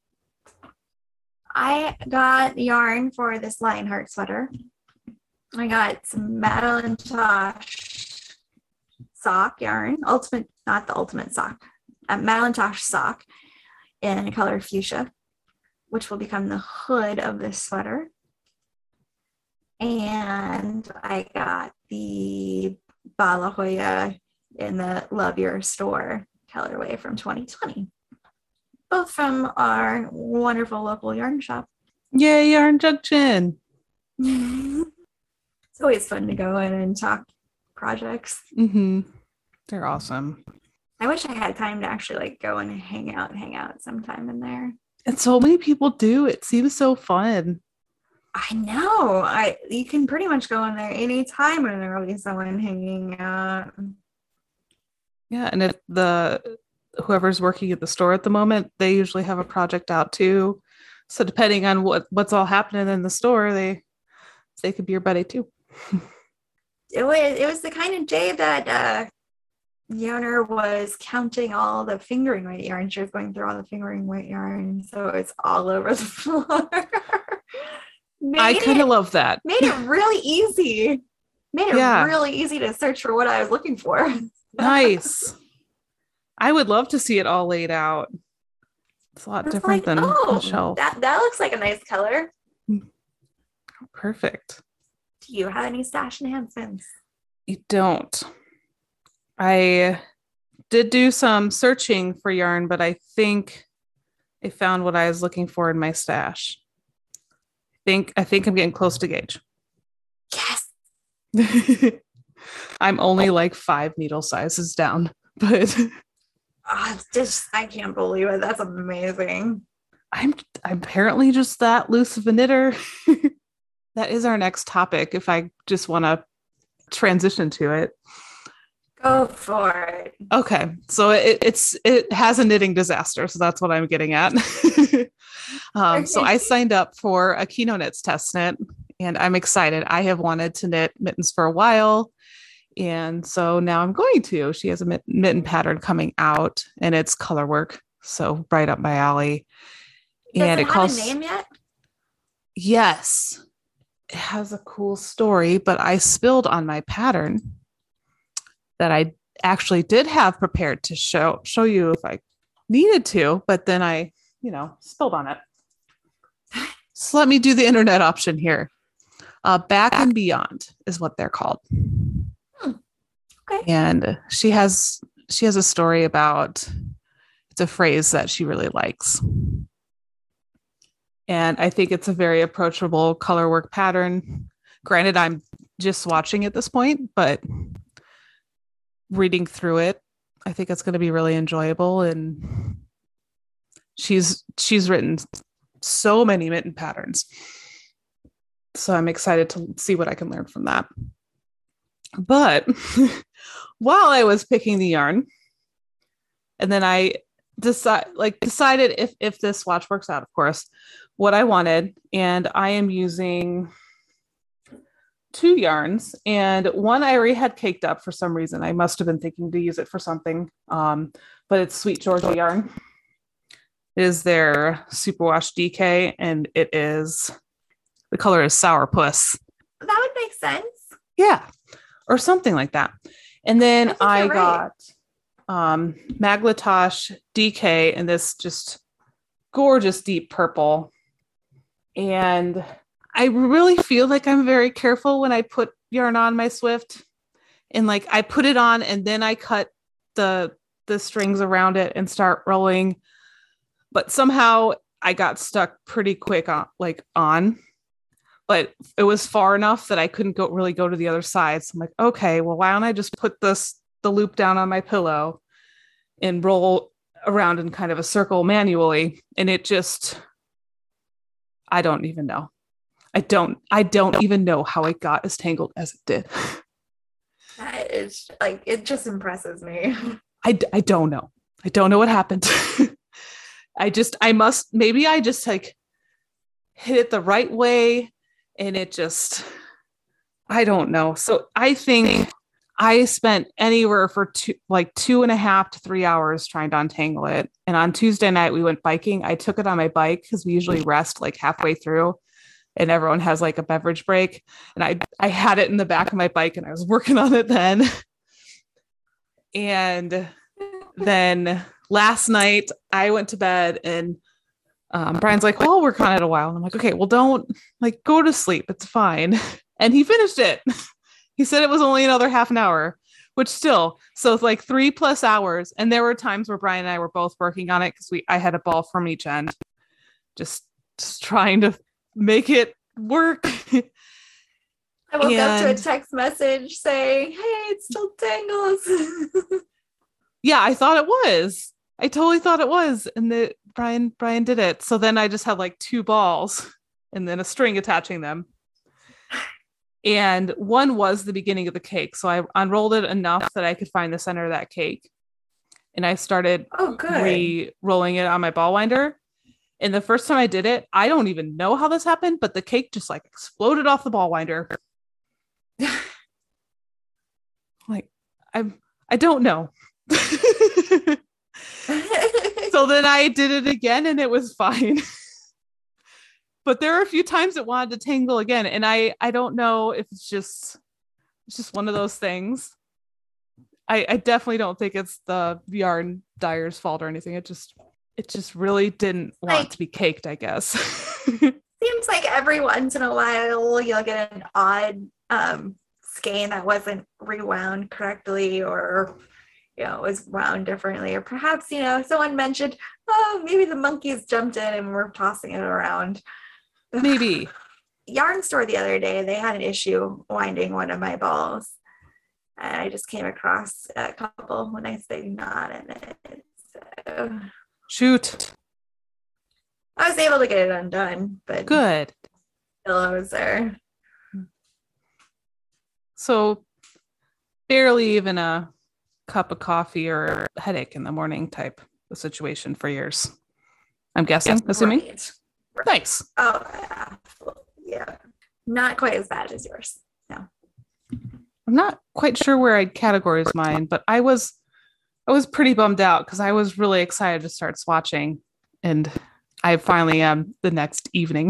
I got yarn for this Lionheart sweater. I got some Madeline Tosh sock yarn, not the ultimate sock, Madeline Tosh sock in color fuchsia, which will become the hood of this sweater. And I got the Bala Joya in the Love Your Store colorway from 2020. Both from our wonderful local yarn shop. Yay, Yarn Junction. It's always fun to go in and talk projects. They're awesome. I wish I had time to actually like go and hang out sometime in there. And so many people do. It seems so fun. I know. You can pretty much go in there anytime and there will be someone hanging out. Yeah, and if whoever's working at the store at the moment, they usually have a project out too. So depending on what's all happening in the store, they could be your buddy too. It was the kind of day that the owner was counting all the fingering weight yarn. She was going through all the fingering weight yarn, so it's all over the floor. I kind of love that. Made it really easy. Really easy to search for what I was looking for. Nice. I would love to see it all laid out. It's a lot different than the shelf. That looks like a nice color. Perfect. Do you have any stash enhancements? You don't. I did do some searching for yarn, but I think I found what I was looking for in my stash. I think I'm getting close to gauge. Yes. I'm only like 5 needle sizes down, but I can't believe it. That's amazing. I'm apparently just that loose of a knitter. That is our next topic if I just want to transition to it. Go for it. Okay. So it has a knitting disaster. So that's what I'm getting at. So I signed up for a Kino Knits test knit and I'm excited. I have wanted to knit mittens for a while. And so now I'm going to. She has a mitten pattern coming out and it's color work. So right up my alley. Does it have a name yet? Yes. It has a cool story, but I spilled on my pattern that I actually did have prepared to show you if I needed to, but then I, spilled on it. So let me do the internet option here. Back and Beyond is what they're called. Okay. And she has a story about, it's a phrase that she really likes. And I think it's a very approachable color work pattern. Granted, I'm just watching at this point, but reading through it, I think it's going to be really enjoyable. And she's written so many mitten patterns. So I'm excited to see what I can learn from that. But while I was picking the yarn, and then I decided if this swatch works out, of course, what I wanted. And I am using 2 yarns, and one I already had caked up for some reason. I must have been thinking to use it for something, but it's Sweet Georgia yarn. It is their Superwash DK, and the color is Sourpuss. That would make sense. Yeah, or something like that. And then I right. got Maglitosh DK in this just gorgeous deep purple. And I really feel like I'm very careful when I put yarn on my Swift. And like I put it on and then I cut the strings around it and start rolling. But somehow I got stuck pretty quick on. But it was far enough that I couldn't really go to the other side. So I'm like, okay, well, why don't I just put the loop down on my pillow and roll around in kind of a circle manually? And it just, I don't even know. I don't even know how it got as tangled as it did. That is like, it just impresses me. I don't know. I don't know what happened. Maybe I just like hit it the right way. And it just, I don't know. So I think I spent anywhere for 2.5 to 3 hours trying to untangle it. And on Tuesday night, we went biking. I took it on my bike because we usually rest like halfway through and everyone has like a beverage break. And I had it in the back of my bike and I was working on it then. And then last night I went to bed and Brian's like, well, I'll work on it a while. And I'm like, okay, well, don't like go to sleep. It's fine. And he finished it. He said it was only another half an hour, which still, so it's like 3+ hours. And there were times where Brian and I were both working on it because I had a ball from each end, just trying to make it work. I woke up to a text message saying, hey, it still tangles. Yeah, I thought it was. I totally thought it was. And Brian did it. So then I just had like 2 balls and then a string attaching them. And one was the beginning of the cake. So I unrolled it enough that I could find the center of that cake. And I started re-rolling it on my ball winder. And the first time I did it, I don't even know how this happened, but the cake just like exploded off the ball winder. Like, I don't know. So then I did it again and it was fine. But there are a few times it wanted to tangle again. And I don't know if it's just one of those things. I definitely don't think it's the yarn dyer's fault or anything. It just really didn't want to be caked, I guess. Seems like every once in a while you'll get an odd skein that wasn't rewound correctly, or it was wound differently, or perhaps someone mentioned, oh, maybe the monkeys jumped in and we're tossing it around. Maybe. Yarn store the other day, they had an issue winding one of my balls, and I just came across a couple when I say not in it. So shoot, I was able to get it undone, but good. Pillows are so barely even a cup of coffee or a headache in the morning type of situation for yours, I'm guessing, assuming. Right. Nice. Oh, yeah. Not quite as bad as yours. No. I'm not quite sure where I'd categorize mine, but I was pretty bummed out because I was really excited to start swatching, and I finally am the next evening.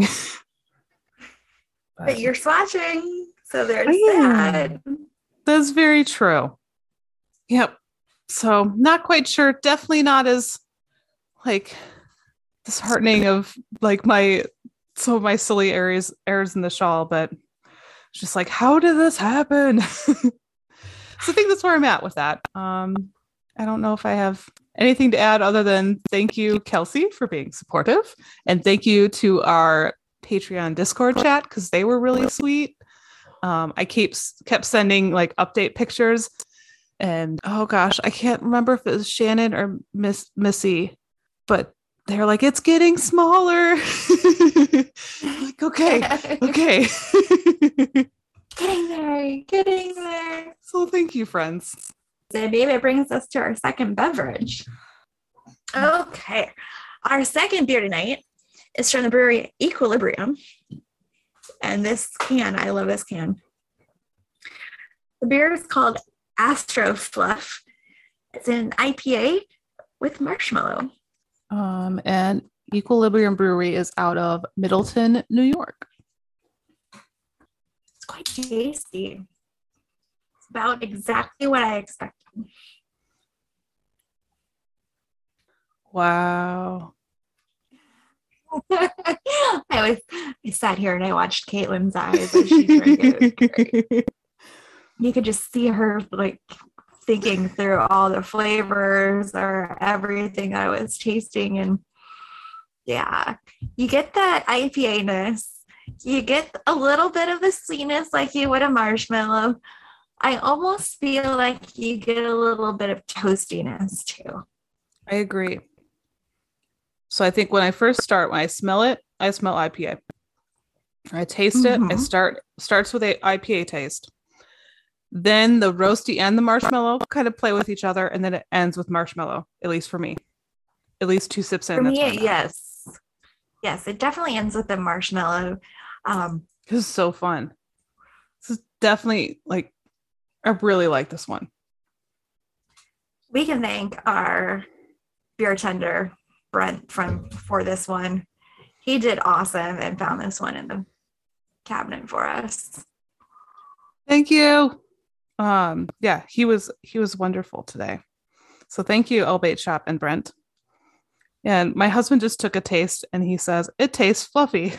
But you're swatching, so there's that. That's very true. Yep. So not quite sure. Definitely not as like disheartening of like some of my silly errors in the shawl, but it's just like, how did this happen? So I think that's where I'm at with that. I don't know if I have anything to add other than thank you, Kelsey, for being supportive, and thank you to our Patreon Discord chat because they were really sweet. I kept sending like update pictures, and oh gosh, I can't remember if it was Shannon or Missy, but they're like, it's getting smaller. Like, okay. Getting there. So thank you, friends. So maybe it brings us to our second beverage. Okay. Our second beer tonight is from the brewery Equilibrium. And this can, I love this can. The beer is called Astro Fluff. It's an IPA with marshmallow. And Equilibrium Brewery is out of Middleton, New York. It's quite tasty. It's about exactly what I expected. Wow. I sat here and I watched Caitlin's eyes as she drank it. You could just see her like thinking through all the flavors or everything I was tasting. And yeah, you get that IPA-ness. You get a little bit of the sweetness like you would a marshmallow. I almost feel like you get a little bit of toastiness too. I agree. So I think when I smell it, I smell IPA. I taste it. Mm-hmm. Starts with a IPA taste. Then the roasty and the marshmallow kind of play with each other, and then it ends with marshmallow. At least for me, at least 2 sips in. For me, yes, it definitely ends with the marshmallow. This is so fun. This is definitely like I really like this one. We can thank our beer tender Brent for this one. He did awesome and found this one in the cabinet for us. Thank you. Yeah, he was wonderful today. So thank you, El Bait Shop and Brent. And my husband just took a taste and he says, it tastes fluffy.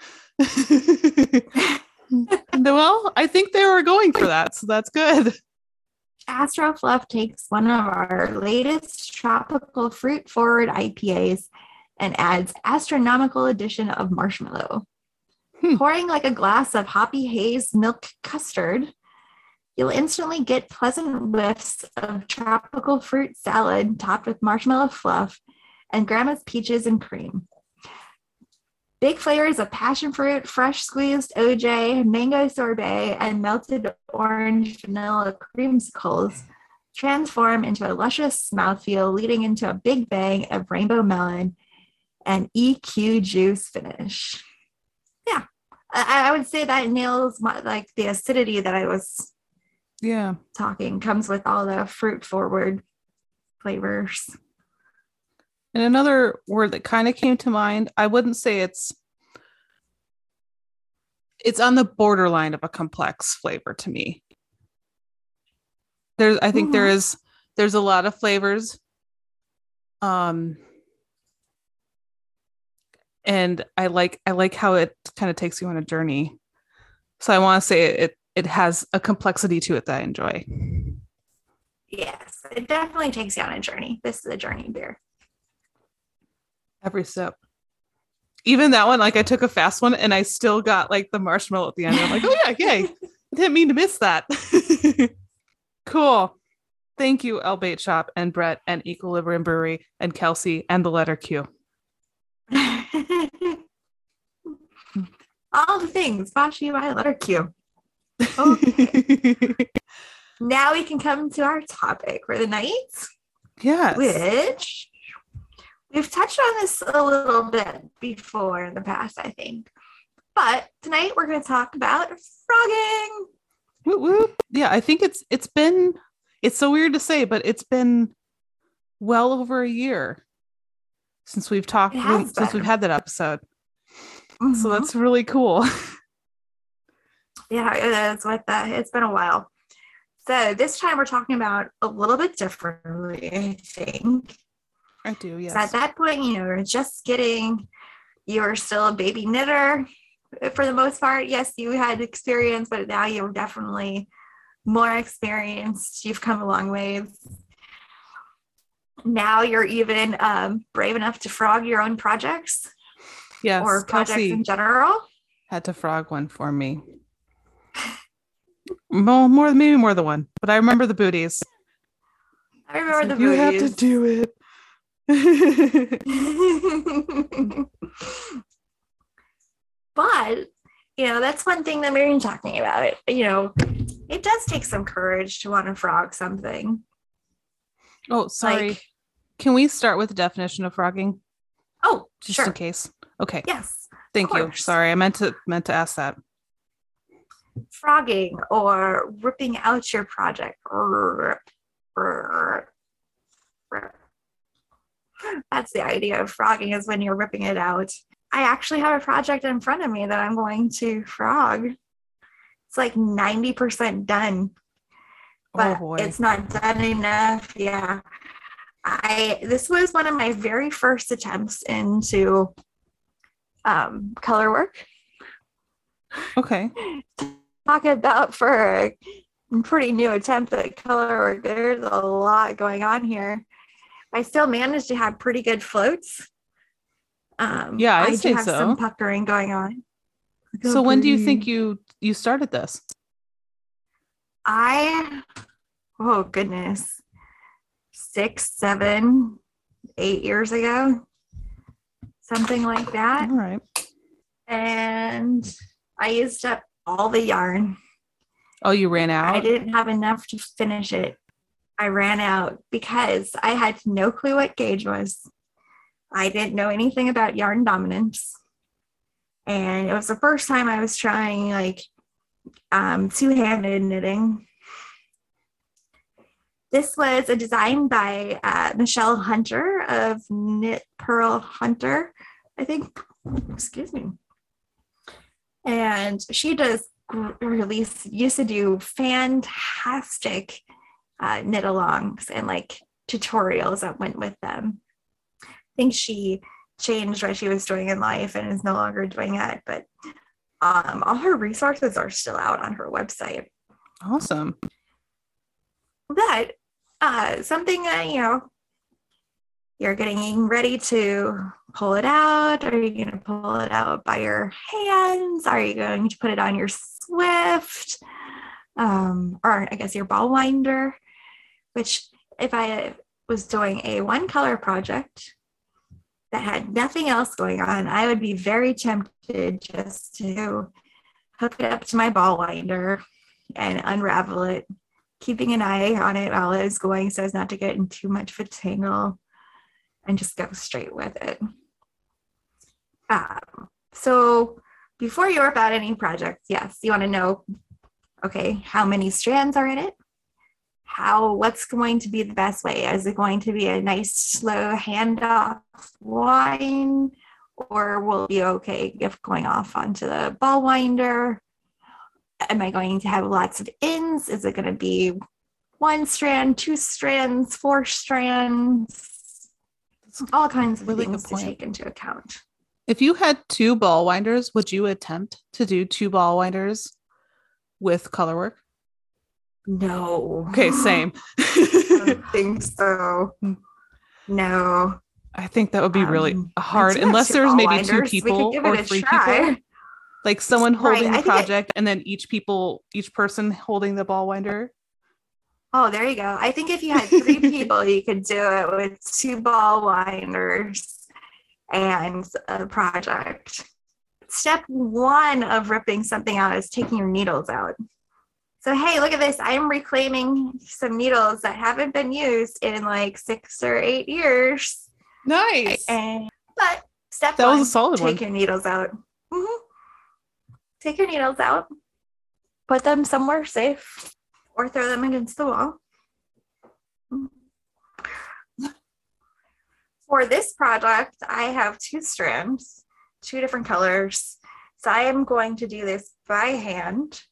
Well, I think they were going for that, so that's good. Astro Fluff takes one of our latest tropical fruit forward IPAs and adds astronomical addition of marshmallow. Pouring like a glass of hoppy haze milk custard, you'll instantly get pleasant whiffs of tropical fruit salad topped with marshmallow fluff and grandma's peaches and cream. Big flavors of passion fruit, fresh squeezed OJ, mango sorbet, and melted orange vanilla creamsicles transform into a luscious mouthfeel, leading into a big bang of rainbow melon and EQ juice finish. Yeah, I would say that nails the acidity that I was talking comes with all the fruit forward flavors. And another word that kind of came to mind, I wouldn't say it's on the borderline of a complex flavor to me. I think there's a lot of flavors. And I like how it kind of takes you on a journey. So I want to say it has a complexity to it that I enjoy. Yes, it definitely takes you on a journey. This is a journey beer. Every sip. Even that one, like I took a fast one and I still got like the marshmallow at the end. I'm like, oh yeah, yay. I didn't mean to miss that. Cool. Thank you, El Bait Shop and Brett and Equilibrium Brewery and Kelsey and the letter Q. All the things brought to you by letter Q. Okay. Now we can come to our topic for the night. Yes. Which we've touched on this a little bit before in the past, I think. But tonight we're going to talk about frogging. Whoop, whoop. Yeah, I think it's so weird to say, but it's been well over a year since we've talked, since we've had that episode. Mm-hmm. So that's really cool. Yeah, it is like that. It's been a while. So this time we're talking about a little bit differently, I think. I do, yes. So at that point, you were still a baby knitter for the most part. Yes, you had experience, but now you're definitely more experienced. You've come a long way. Now you're even brave enough to frog your own projects. Yes, or projects Kelsey in general. Had to frog one for me. Maybe more than one, but I remember the booties. I remember the booties. You have to do it. But that's one thing that Marian's talking about. It does take some courage to want to frog something. Oh, sorry. Can we start with the definition of frogging? Oh, just sure. In case. Okay. Yes. Thank you. Sorry, I meant to ask that. Frogging or ripping out your project. That's the idea of frogging, is when you're ripping it out. I actually have a project in front of me that I'm going to frog. It's like 90% done, but it's not done enough. Yeah. This was one of my very first attempts into color work. Okay. Talk about for a pretty new attempt at color work. There's a lot going on here. I still managed to have pretty good floats. Yeah, I do have some puckering going on. So when do you think you started this? Oh goodness, 6, 7, 8 years ago, something like that. All right. And I used up all the yarn. Oh, you ran out? I didn't have enough to finish it. I ran out because I had no clue what gauge was. I didn't know anything about yarn dominance. And it was the first time I was trying like two-handed knitting. This was a design by Michelle Hunter of Knit Pearl Hunter, I think. Excuse me. And she used to do fantastic knit alongs and like tutorials that went with them. I think she changed what she was doing in life and is no longer doing it, but all her resources are still out on her website. Awesome. But something that, you're getting ready to pull it out. Are you going to pull it out by your hands? Are you going to put it on your Swift? Or I guess your ball winder, which if I was doing a one color project that had nothing else going on, I would be very tempted just to hook it up to my ball winder and unravel it, keeping an eye on it while it's going so as not to get in too much of a tangle, and just go straight with it. So before you work out any projects, yes, you want to know, okay, how many strands are in it? What's going to be the best way? Is it going to be a nice slow handoff wind, or will it be okay if going off onto the ball winder? Am I going to have lots of ends? Is it going to be 1 strand, 2 strands, 4 strands? All kinds of things to take into account. If you had 2 ball winders, would you attempt to do 2 ball winders with color work? No. Okay, same. I don't think so. No. I think that would be really hard unless there's maybe winders, 2 people or 3 people. Like someone holding the project and then each person holding the ball winder. Oh, there you go. I think if you had 3 people, you could do it with 2 ball winders and a project. Step 1 of ripping something out is taking your needles out. So, hey, look at this. I'm reclaiming some needles that haven't been used in like 6 or 8 years. Nice. But step that 1, was a solid take your needles out. Take your needles out. Put them somewhere safe. Or throw them against the wall. For this project, I have 2 strands, 2 different colors. So I am going to do this by hand.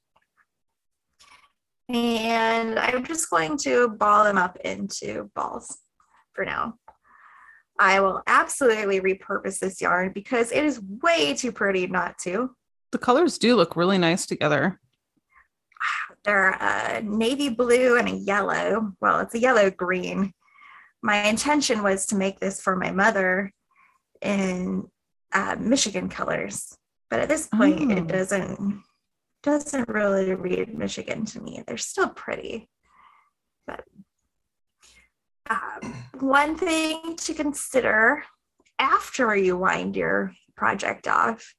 And I'm just going to ball them up into balls for now. I will absolutely repurpose this yarn because it is way too pretty not to. The colors do look really nice together. They're a navy blue and a yellow. Well, it's a yellow green. My intention was to make this for my mother in Michigan colors, but at this point, it doesn't really read Michigan to me. They're still pretty, but one thing to consider after you wind your project off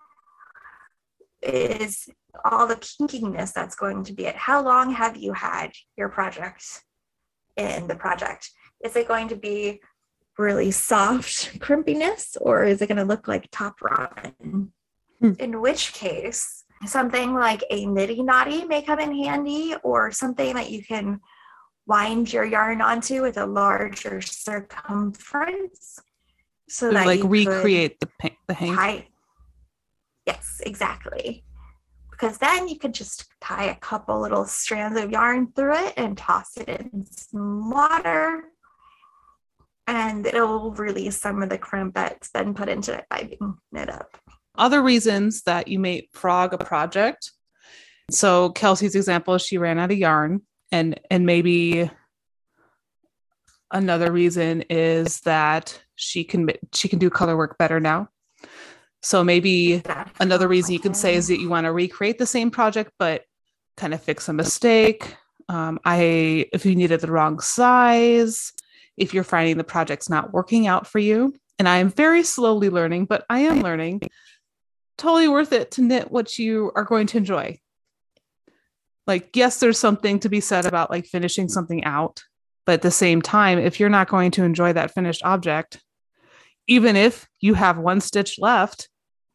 is all the kinkiness that's going to be it. How long have you had your project in the project? Is it going to be really soft crimpiness, or is it going to look like top ramen? In which case, something like a nitty knotty may come in handy, or something that you can wind your yarn onto with a larger circumference so that like you recreate the hank. tie. Yes, exactly. Because then you could just tie a couple little strands of yarn through it and toss it in some water, and it'll release some of the crimp that's been put into it by being knit up. Other reasons that you may frog a project. So Kelsey's example, she ran out of yarn, and maybe another reason is that she can do color work better now. So maybe another reason you can say is that you want to recreate the same project, but kind of fix a mistake. If you needed the wrong size, if you're finding the project's not working out for you, and I am very slowly learning, but I am learning, totally worth it to knit what you are going to enjoy. Like, yes, there's something to be said about like finishing something out, but at the same time, if you're not going to enjoy that finished object, even if you have one stitch left,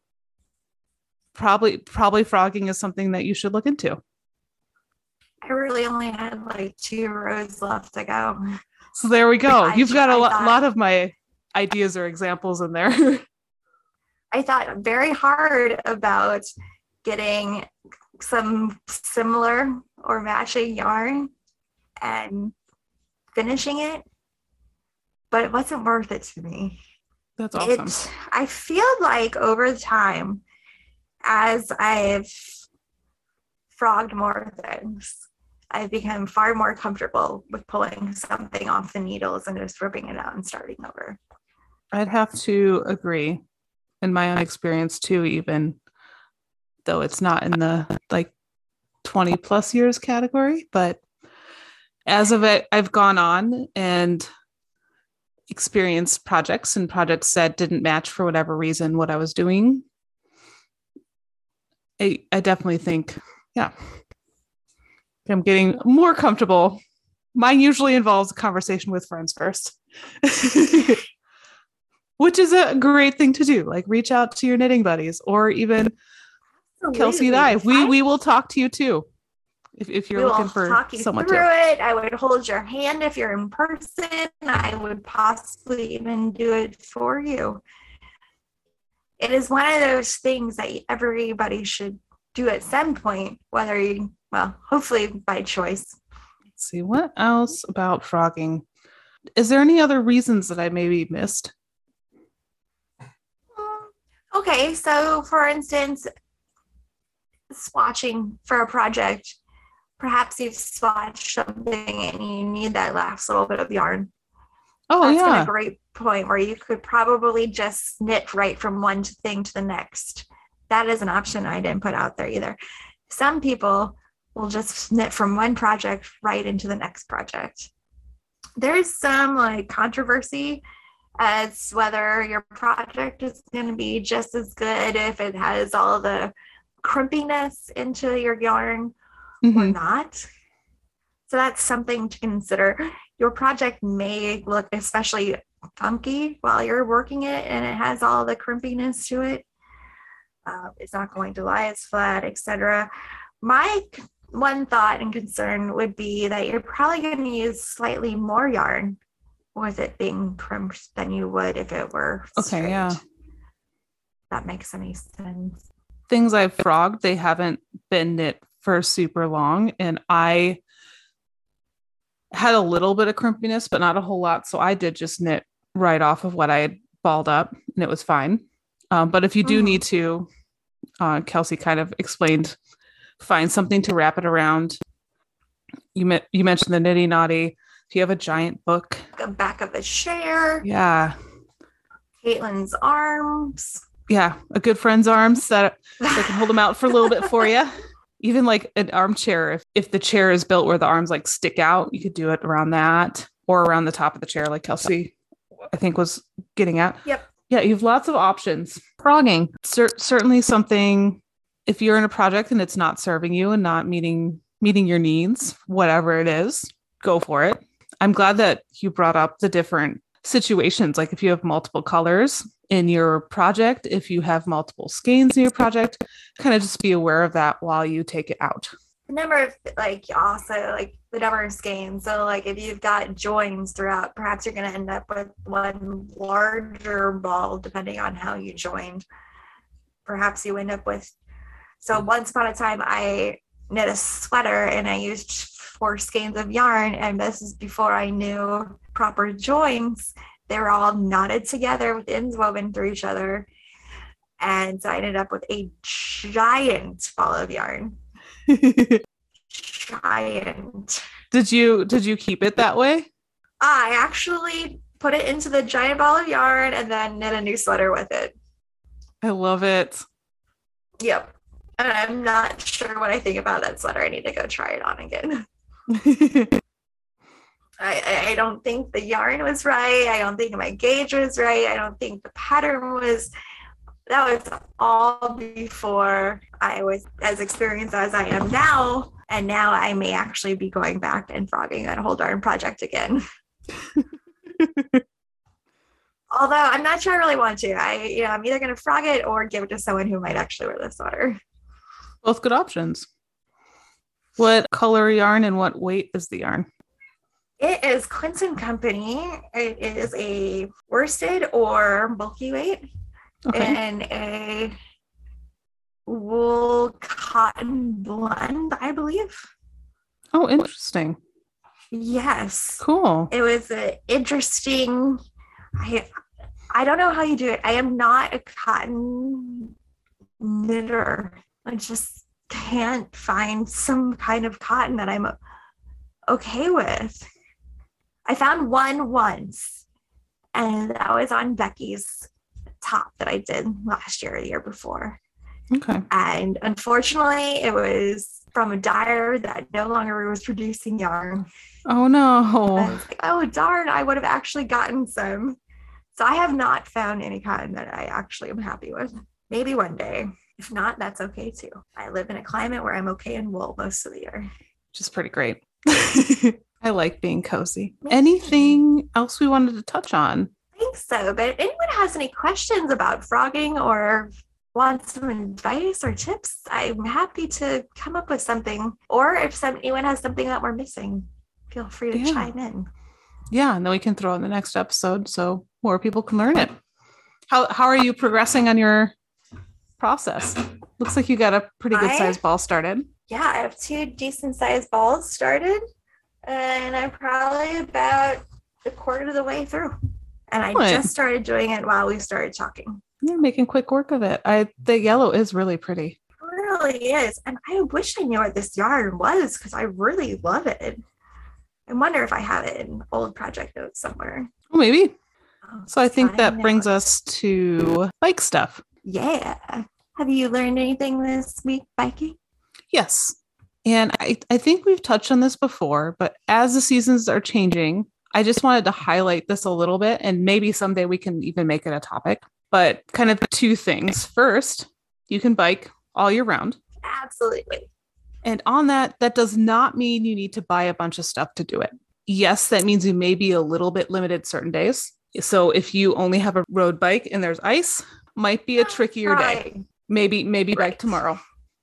probably frogging is something that you should look into. I really only had like 2 rows left to go. So there we go. You've got a lot of my ideas or examples in there. I thought very hard about getting some similar or matching yarn and finishing it, but it wasn't worth it to me. That's awesome. I feel like over time, as I've frogged more things, I've become far more comfortable with pulling something off the needles and just ripping it out and starting over. I'd have to agree. In my own experience too, even though it's not in the like 20 plus years category, but as of it, I've gone on and experienced projects that didn't match for whatever reason what I was doing. I definitely think, yeah, I'm getting more comfortable. Mine usually involves a conversation with friends first, which is a great thing to do. Like reach out to your knitting buddies, or even Absolutely. Kelsey and I, we will talk to you too. If you're looking for someone through it, I would hold your hand if you're in person. I would possibly even do it for you. It is one of those things that everybody should do at some point, whether you, well, hopefully by choice. Let's see, what else about frogging? Is there any other reasons that I maybe missed? Okay, so for instance, swatching for a project. Perhaps you've swatched something and you need that last little bit of yarn. Oh, That's yeah. a great point where you could probably just knit right from one thing to the next. That is an option I didn't put out there either. Some people will just knit from one project right into the next project. There's some like controversy as whether your project is going to be just as good if it has all the crimpiness into your yarn or not. So that's something to consider. Your project may look especially funky while you're working it and it has all the crimpiness to it. It's not going to lie as flat, etc. My one thought and concern would be that you're probably going to use slightly more yarn with it being crimped than you would if it were straight. Yeah. That makes any sense. Things I've frogged, they haven't been knit for super long, and I had a little bit of crimpiness, but not a whole lot. So I did just knit right off of what I had balled up, and it was fine. But if you do need to, Kelsey kind of explained, find something to wrap it around. You mentioned the Nitty Naughty. If you have a giant book, the back of the chair. Yeah. Caitlin's arms. Yeah, a good friend's arms that they can hold them out for a little bit for you. Even like an armchair, if the chair is built where the arms like stick out, you could do it around that or around the top of the chair, like Kelsey, I think, was getting at. Yep. Yeah, you have lots of options. Frogging, certainly something, if you're in a project and it's not serving you and not meeting your needs, whatever it is, go for it. I'm glad that you brought up the different situations. Like if you have multiple colors in your project, if you have multiple skeins in your project, kind of just be aware of that while you take it out. the number of the number of skeins. So like if you've got joins throughout, perhaps you're going to end up with one larger ball depending on how you joined. Perhaps you end up with, so once upon a time I knit a sweater and I used 4 skeins of yarn, and this is before I knew proper joins. They were all knotted together with ends woven through each other. And so I ended up with a giant ball of yarn. Giant. Did you keep it that way? I actually put it into the giant ball of yarn and then knit a new sweater with it. I love it. Yep. And I'm not sure what I think about that sweater. I need to go try it on again. I don't think the yarn was right. I don't think my gauge was right. I don't think the pattern was. That was all before I was as experienced as I am now. And now I may actually be going back and frogging that whole darn project again. Although I'm not sure I really want to. I'm either going to frog it or give it to someone who might actually wear the sweater. Both good options. What color yarn and what weight is the yarn? It is Quince & Company. It is a worsted or bulky weight. Okay. And a wool cotton blend, I believe. Oh, interesting. Yes. Cool. It was interesting. I don't know how you do it. I am not a cotton knitter. I just can't find some kind of cotton that I'm okay with. I found one once, and that was on Becky's top that I did last year or the year before. Okay. And unfortunately, it was from a dyer that no longer was producing yarn. Oh no. I was like, oh darn, I would have actually gotten some. So I have not found any cotton that I actually am happy with. Maybe one day. If not, that's okay too. I live in a climate where I'm okay in wool most of the year. Which is pretty great. I like being cozy. Anything else we wanted to touch on? I think so, but if anyone has any questions about frogging or wants some advice or tips, I'm happy to come up with something. Or if anyone has something that we're missing, feel free to chime in. Yeah, and then we can throw in the next episode so more people can learn it. How are you progressing on your process? Looks like you got a pretty good sized ball started. Yeah, I have 2 decent sized balls started, and I'm probably about a quarter of the way through. And I just started doing it while we started talking. You're making quick work of it. The yellow is really pretty. It really is. And I wish I knew what this yarn was because I really love it. I wonder if I have it in old project notes somewhere. Well, maybe. So I think that brings us to bike stuff. Yeah. Have you learned anything this week biking? Yes. And I think we've touched on this before, but as the seasons are changing, I just wanted to highlight this a little bit, and maybe someday we can even make it a topic, but kind of 2 things. First, you can bike all year round. Absolutely. And on that does not mean you need to buy a bunch of stuff to do it. Yes, that means you may be a little bit limited certain days. So if you only have a road bike and there's ice, might be a trickier day. Maybe bike tomorrow.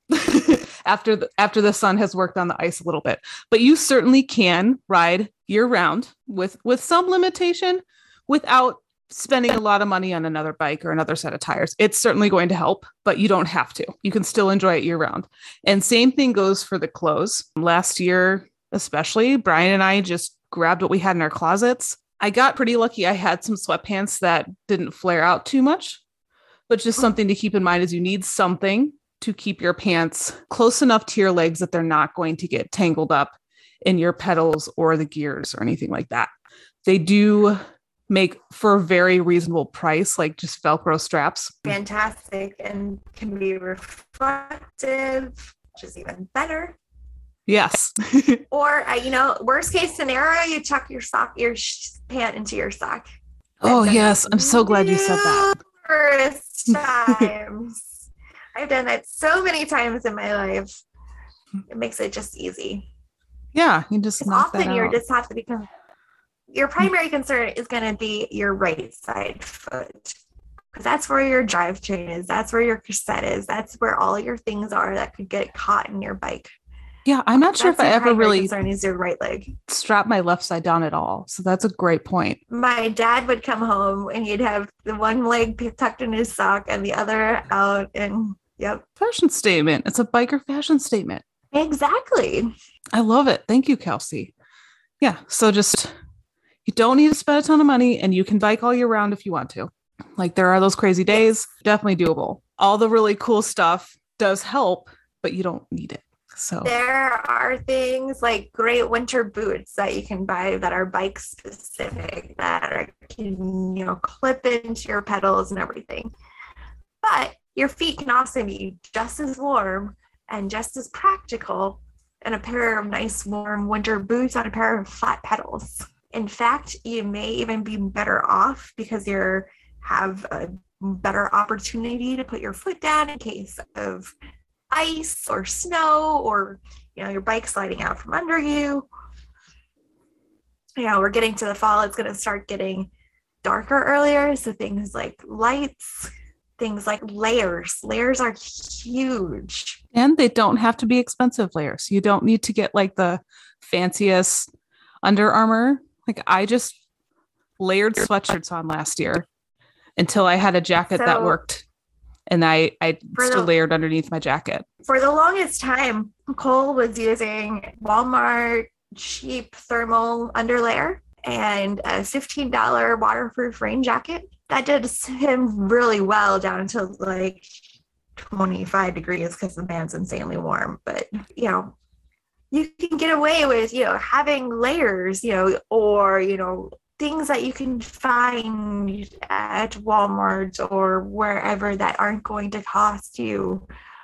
after the sun has worked on the ice a little bit. But you certainly can ride year round with some limitation without spending a lot of money on another bike or another set of tires. It's certainly going to help, but you don't have to. You can still enjoy it year round. And same thing goes for the clothes. Last year, especially, Brian and I just grabbed what we had in our closets. I got pretty lucky. I had some sweatpants that didn't flare out too much, but just something to keep in mind is you need something to keep your pants close enough to your legs that they're not going to get tangled up in your pedals or the gears or anything like that. They do make for a very reasonable price, like just Velcro straps. Fantastic, and can be reflective, which is even better. Yes. Or, worst case scenario, you tuck your pant into your sock. Oh, yes. I'm so glad you said that. Numerous times. I've done that so many times in my life. It makes it just easy. Yeah, you just knock that out. You just have to become. Your primary concern is going to be your right side foot, because that's where your drivetrain is. That's where your cassette is. That's where all your things are that could get caught in your bike. Yeah, I'm not sure if I ever really concern is your right leg. strap my left side down at all. So that's a great point. My dad would come home and he'd have the one leg tucked in his sock and the other out. And yep. Fashion statement. It's a biker fashion statement. Exactly. I love it. Thank you, Kelsey. Yeah. So just, you don't need to spend a ton of money and you can bike all year round if you want to. Like there are those crazy days, definitely doable. All the really cool stuff does help, but you don't need it. So there are things like great winter boots that you can buy that are bike specific that can, clip into your pedals and everything. But your feet can also be just as warm and just as practical in a pair of nice warm winter boots on a pair of flat pedals. In fact, you may even be better off because you have a better opportunity to put your foot down in case of ice or snow or your bike sliding out from under you. We're getting to the fall. It's going to start getting darker earlier, so things like lights, things like layers are huge, and they don't have to be expensive layers. You don't need to get like the fanciest Under Armour. Like I just layered sweatshirts on last year until I had a jacket that worked. And I still layered underneath my jacket. For the longest time, Cole was using Walmart cheap thermal underlayer and a $15 waterproof rain jacket. That did him really well down to like 25 degrees because the man's insanely warm. But, you can get away with, having layers, or, things that you can find at Walmart or wherever that aren't going to cost you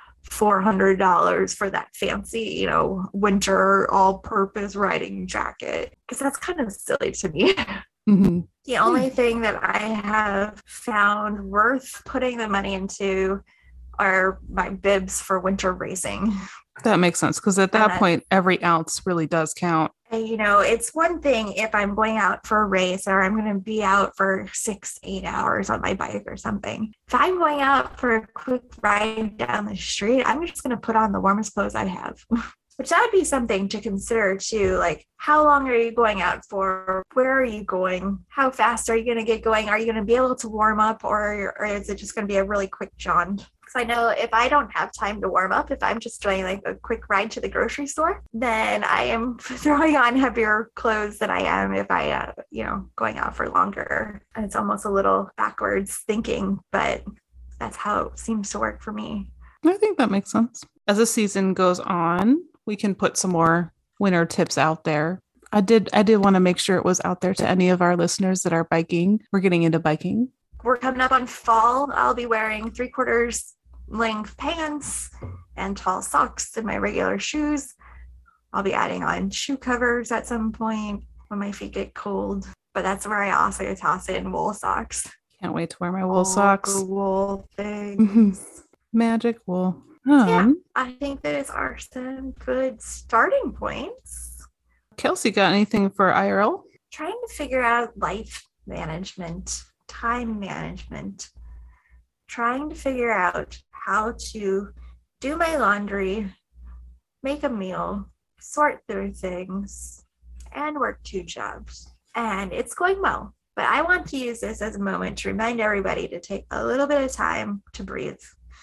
$400 for that fancy, winter all-purpose riding jacket. Because that's kind of silly to me. Mm-hmm. The only thing that I have found worth putting the money into are my bibs for winter racing. That makes sense because at that point, every ounce really does count. It's one thing if I'm going out for a race or I'm going to be out for 6-8 hours on my bike or something. If I'm going out for a quick ride down the street, I'm just going to put on the warmest clothes I have. Which that would be something to consider too. Like, how long are you going out for? Where are you going? How fast are you going to get going? Are you going to be able to warm up or is it just going to be a really quick jaunt? Because I know if I don't have time to warm up, if I'm just doing like a quick ride to the grocery store, then I am throwing on heavier clothes than I am if I, going out for longer. And it's almost a little backwards thinking, but that's how it seems to work for me. I think that makes sense. As the season goes on, we can put some more winter tips out there. I did want to make sure it was out there to any of our listeners that are biking. We're getting into biking. We're coming up on fall. I'll be wearing 3/4 length pants and tall socks in my regular shoes. I'll be adding on shoe covers at some point when my feet get cold. But that's where I also toss in wool socks. Can't wait to wear my wool socks. The wool things. Magic wool. Yeah, I think those are some good starting points. Kelsey, got anything for IRL? Trying to figure out life management, time management, trying to figure out how to do my laundry, make a meal, sort through things, and work 2 jobs. And it's going well. But I want to use this as a moment to remind everybody to take a little bit of time to breathe.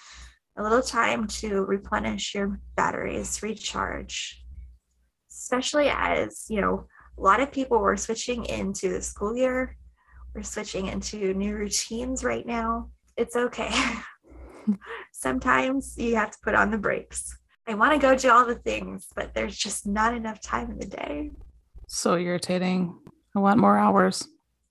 A little time to replenish your batteries, recharge, especially as, a lot of people were switching into the school year. We're switching into new routines right now. It's okay. Sometimes you have to put on the brakes. I want to go do all the things, but there's just not enough time in the day. So irritating. I want more hours.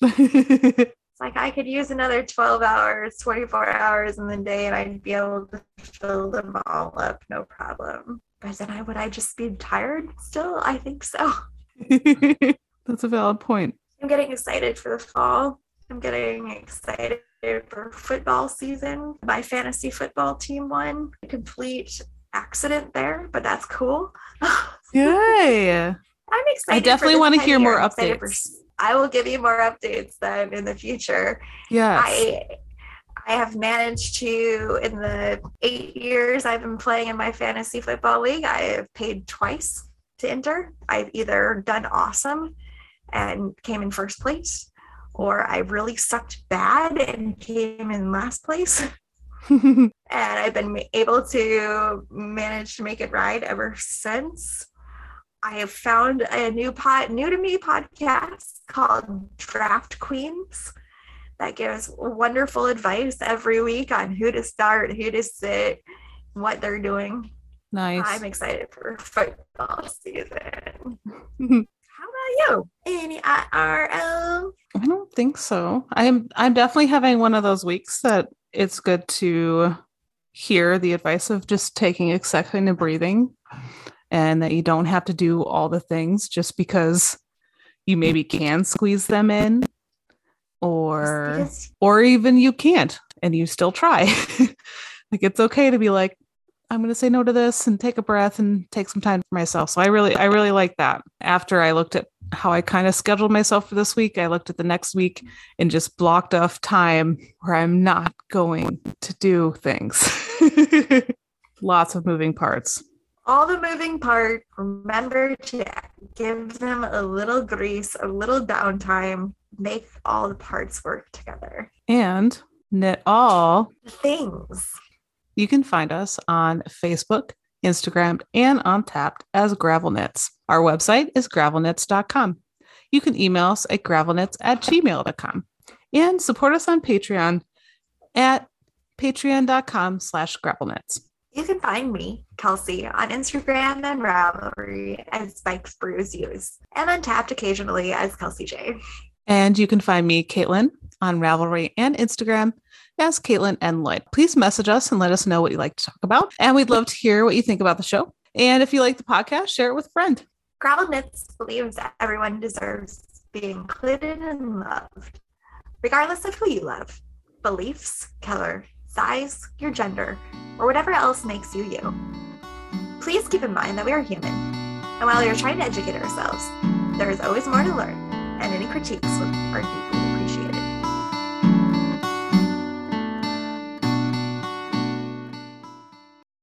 Like I could use another 12 hours, 24 hours in the day and I'd be able to fill them all up, no problem. But then would I just be tired still? I think so. That's a valid point. I'm getting excited for the fall. I'm getting excited for football season. My fantasy football team won. A complete accident there, but that's cool. Yay. I'm excited. I definitely want to hear more updates. I will give you more updates then in the future. Yes. I have managed to, in the 8 years I've been playing in my fantasy football league, I have paid twice to enter. I've either done awesome and came in first place, or I really sucked bad and came in last place. And I've been able to manage to make it right ever since. I have found a new to me podcast called Draft Queens that gives wonderful advice every week on who to start, who to sit, what they're doing. Nice. I'm excited for football season. How about you? Any IRL? I don't think so. I'm definitely having one of those weeks that it's good to hear the advice of just taking a second and breathing, and that you don't have to do all the things just because you maybe can squeeze them in, or even you can't and you still try. Like, it's okay to be like, I'm going to say no to this and take a breath and take some time for myself. So I really like that. After I looked at how I kind of scheduled myself for this week, I looked at the next week and just blocked off time where I'm not going to do things. Lots of moving parts. All the moving parts, remember to give them a little grace, a little downtime, make all the parts work together. And knit all things. You can find us on Facebook, Instagram, and on Tapped as Gravel Knits. Our website is gravelknits.com. You can email us at gravelknits@gmail.com and support us on Patreon at patreon.com/gravelknits. You can find me, Kelsey, on Instagram and Ravelry as Spikes Brews Use, and on Tapped occasionally as Kelsey J. And you can find me, Caitlin, on Ravelry and Instagram as Caitlin N. Lloyd. Please message us and let us know what you'd like to talk about. And we'd love to hear what you think about the show. And if you like the podcast, share it with a friend. Gravel Knits believes that everyone deserves being included and loved, regardless of who you love, beliefs, color, size, your gender, or whatever else makes you you. Please keep in mind that we are human, and while we are trying to educate ourselves, there is always more to learn, and any critiques are deeply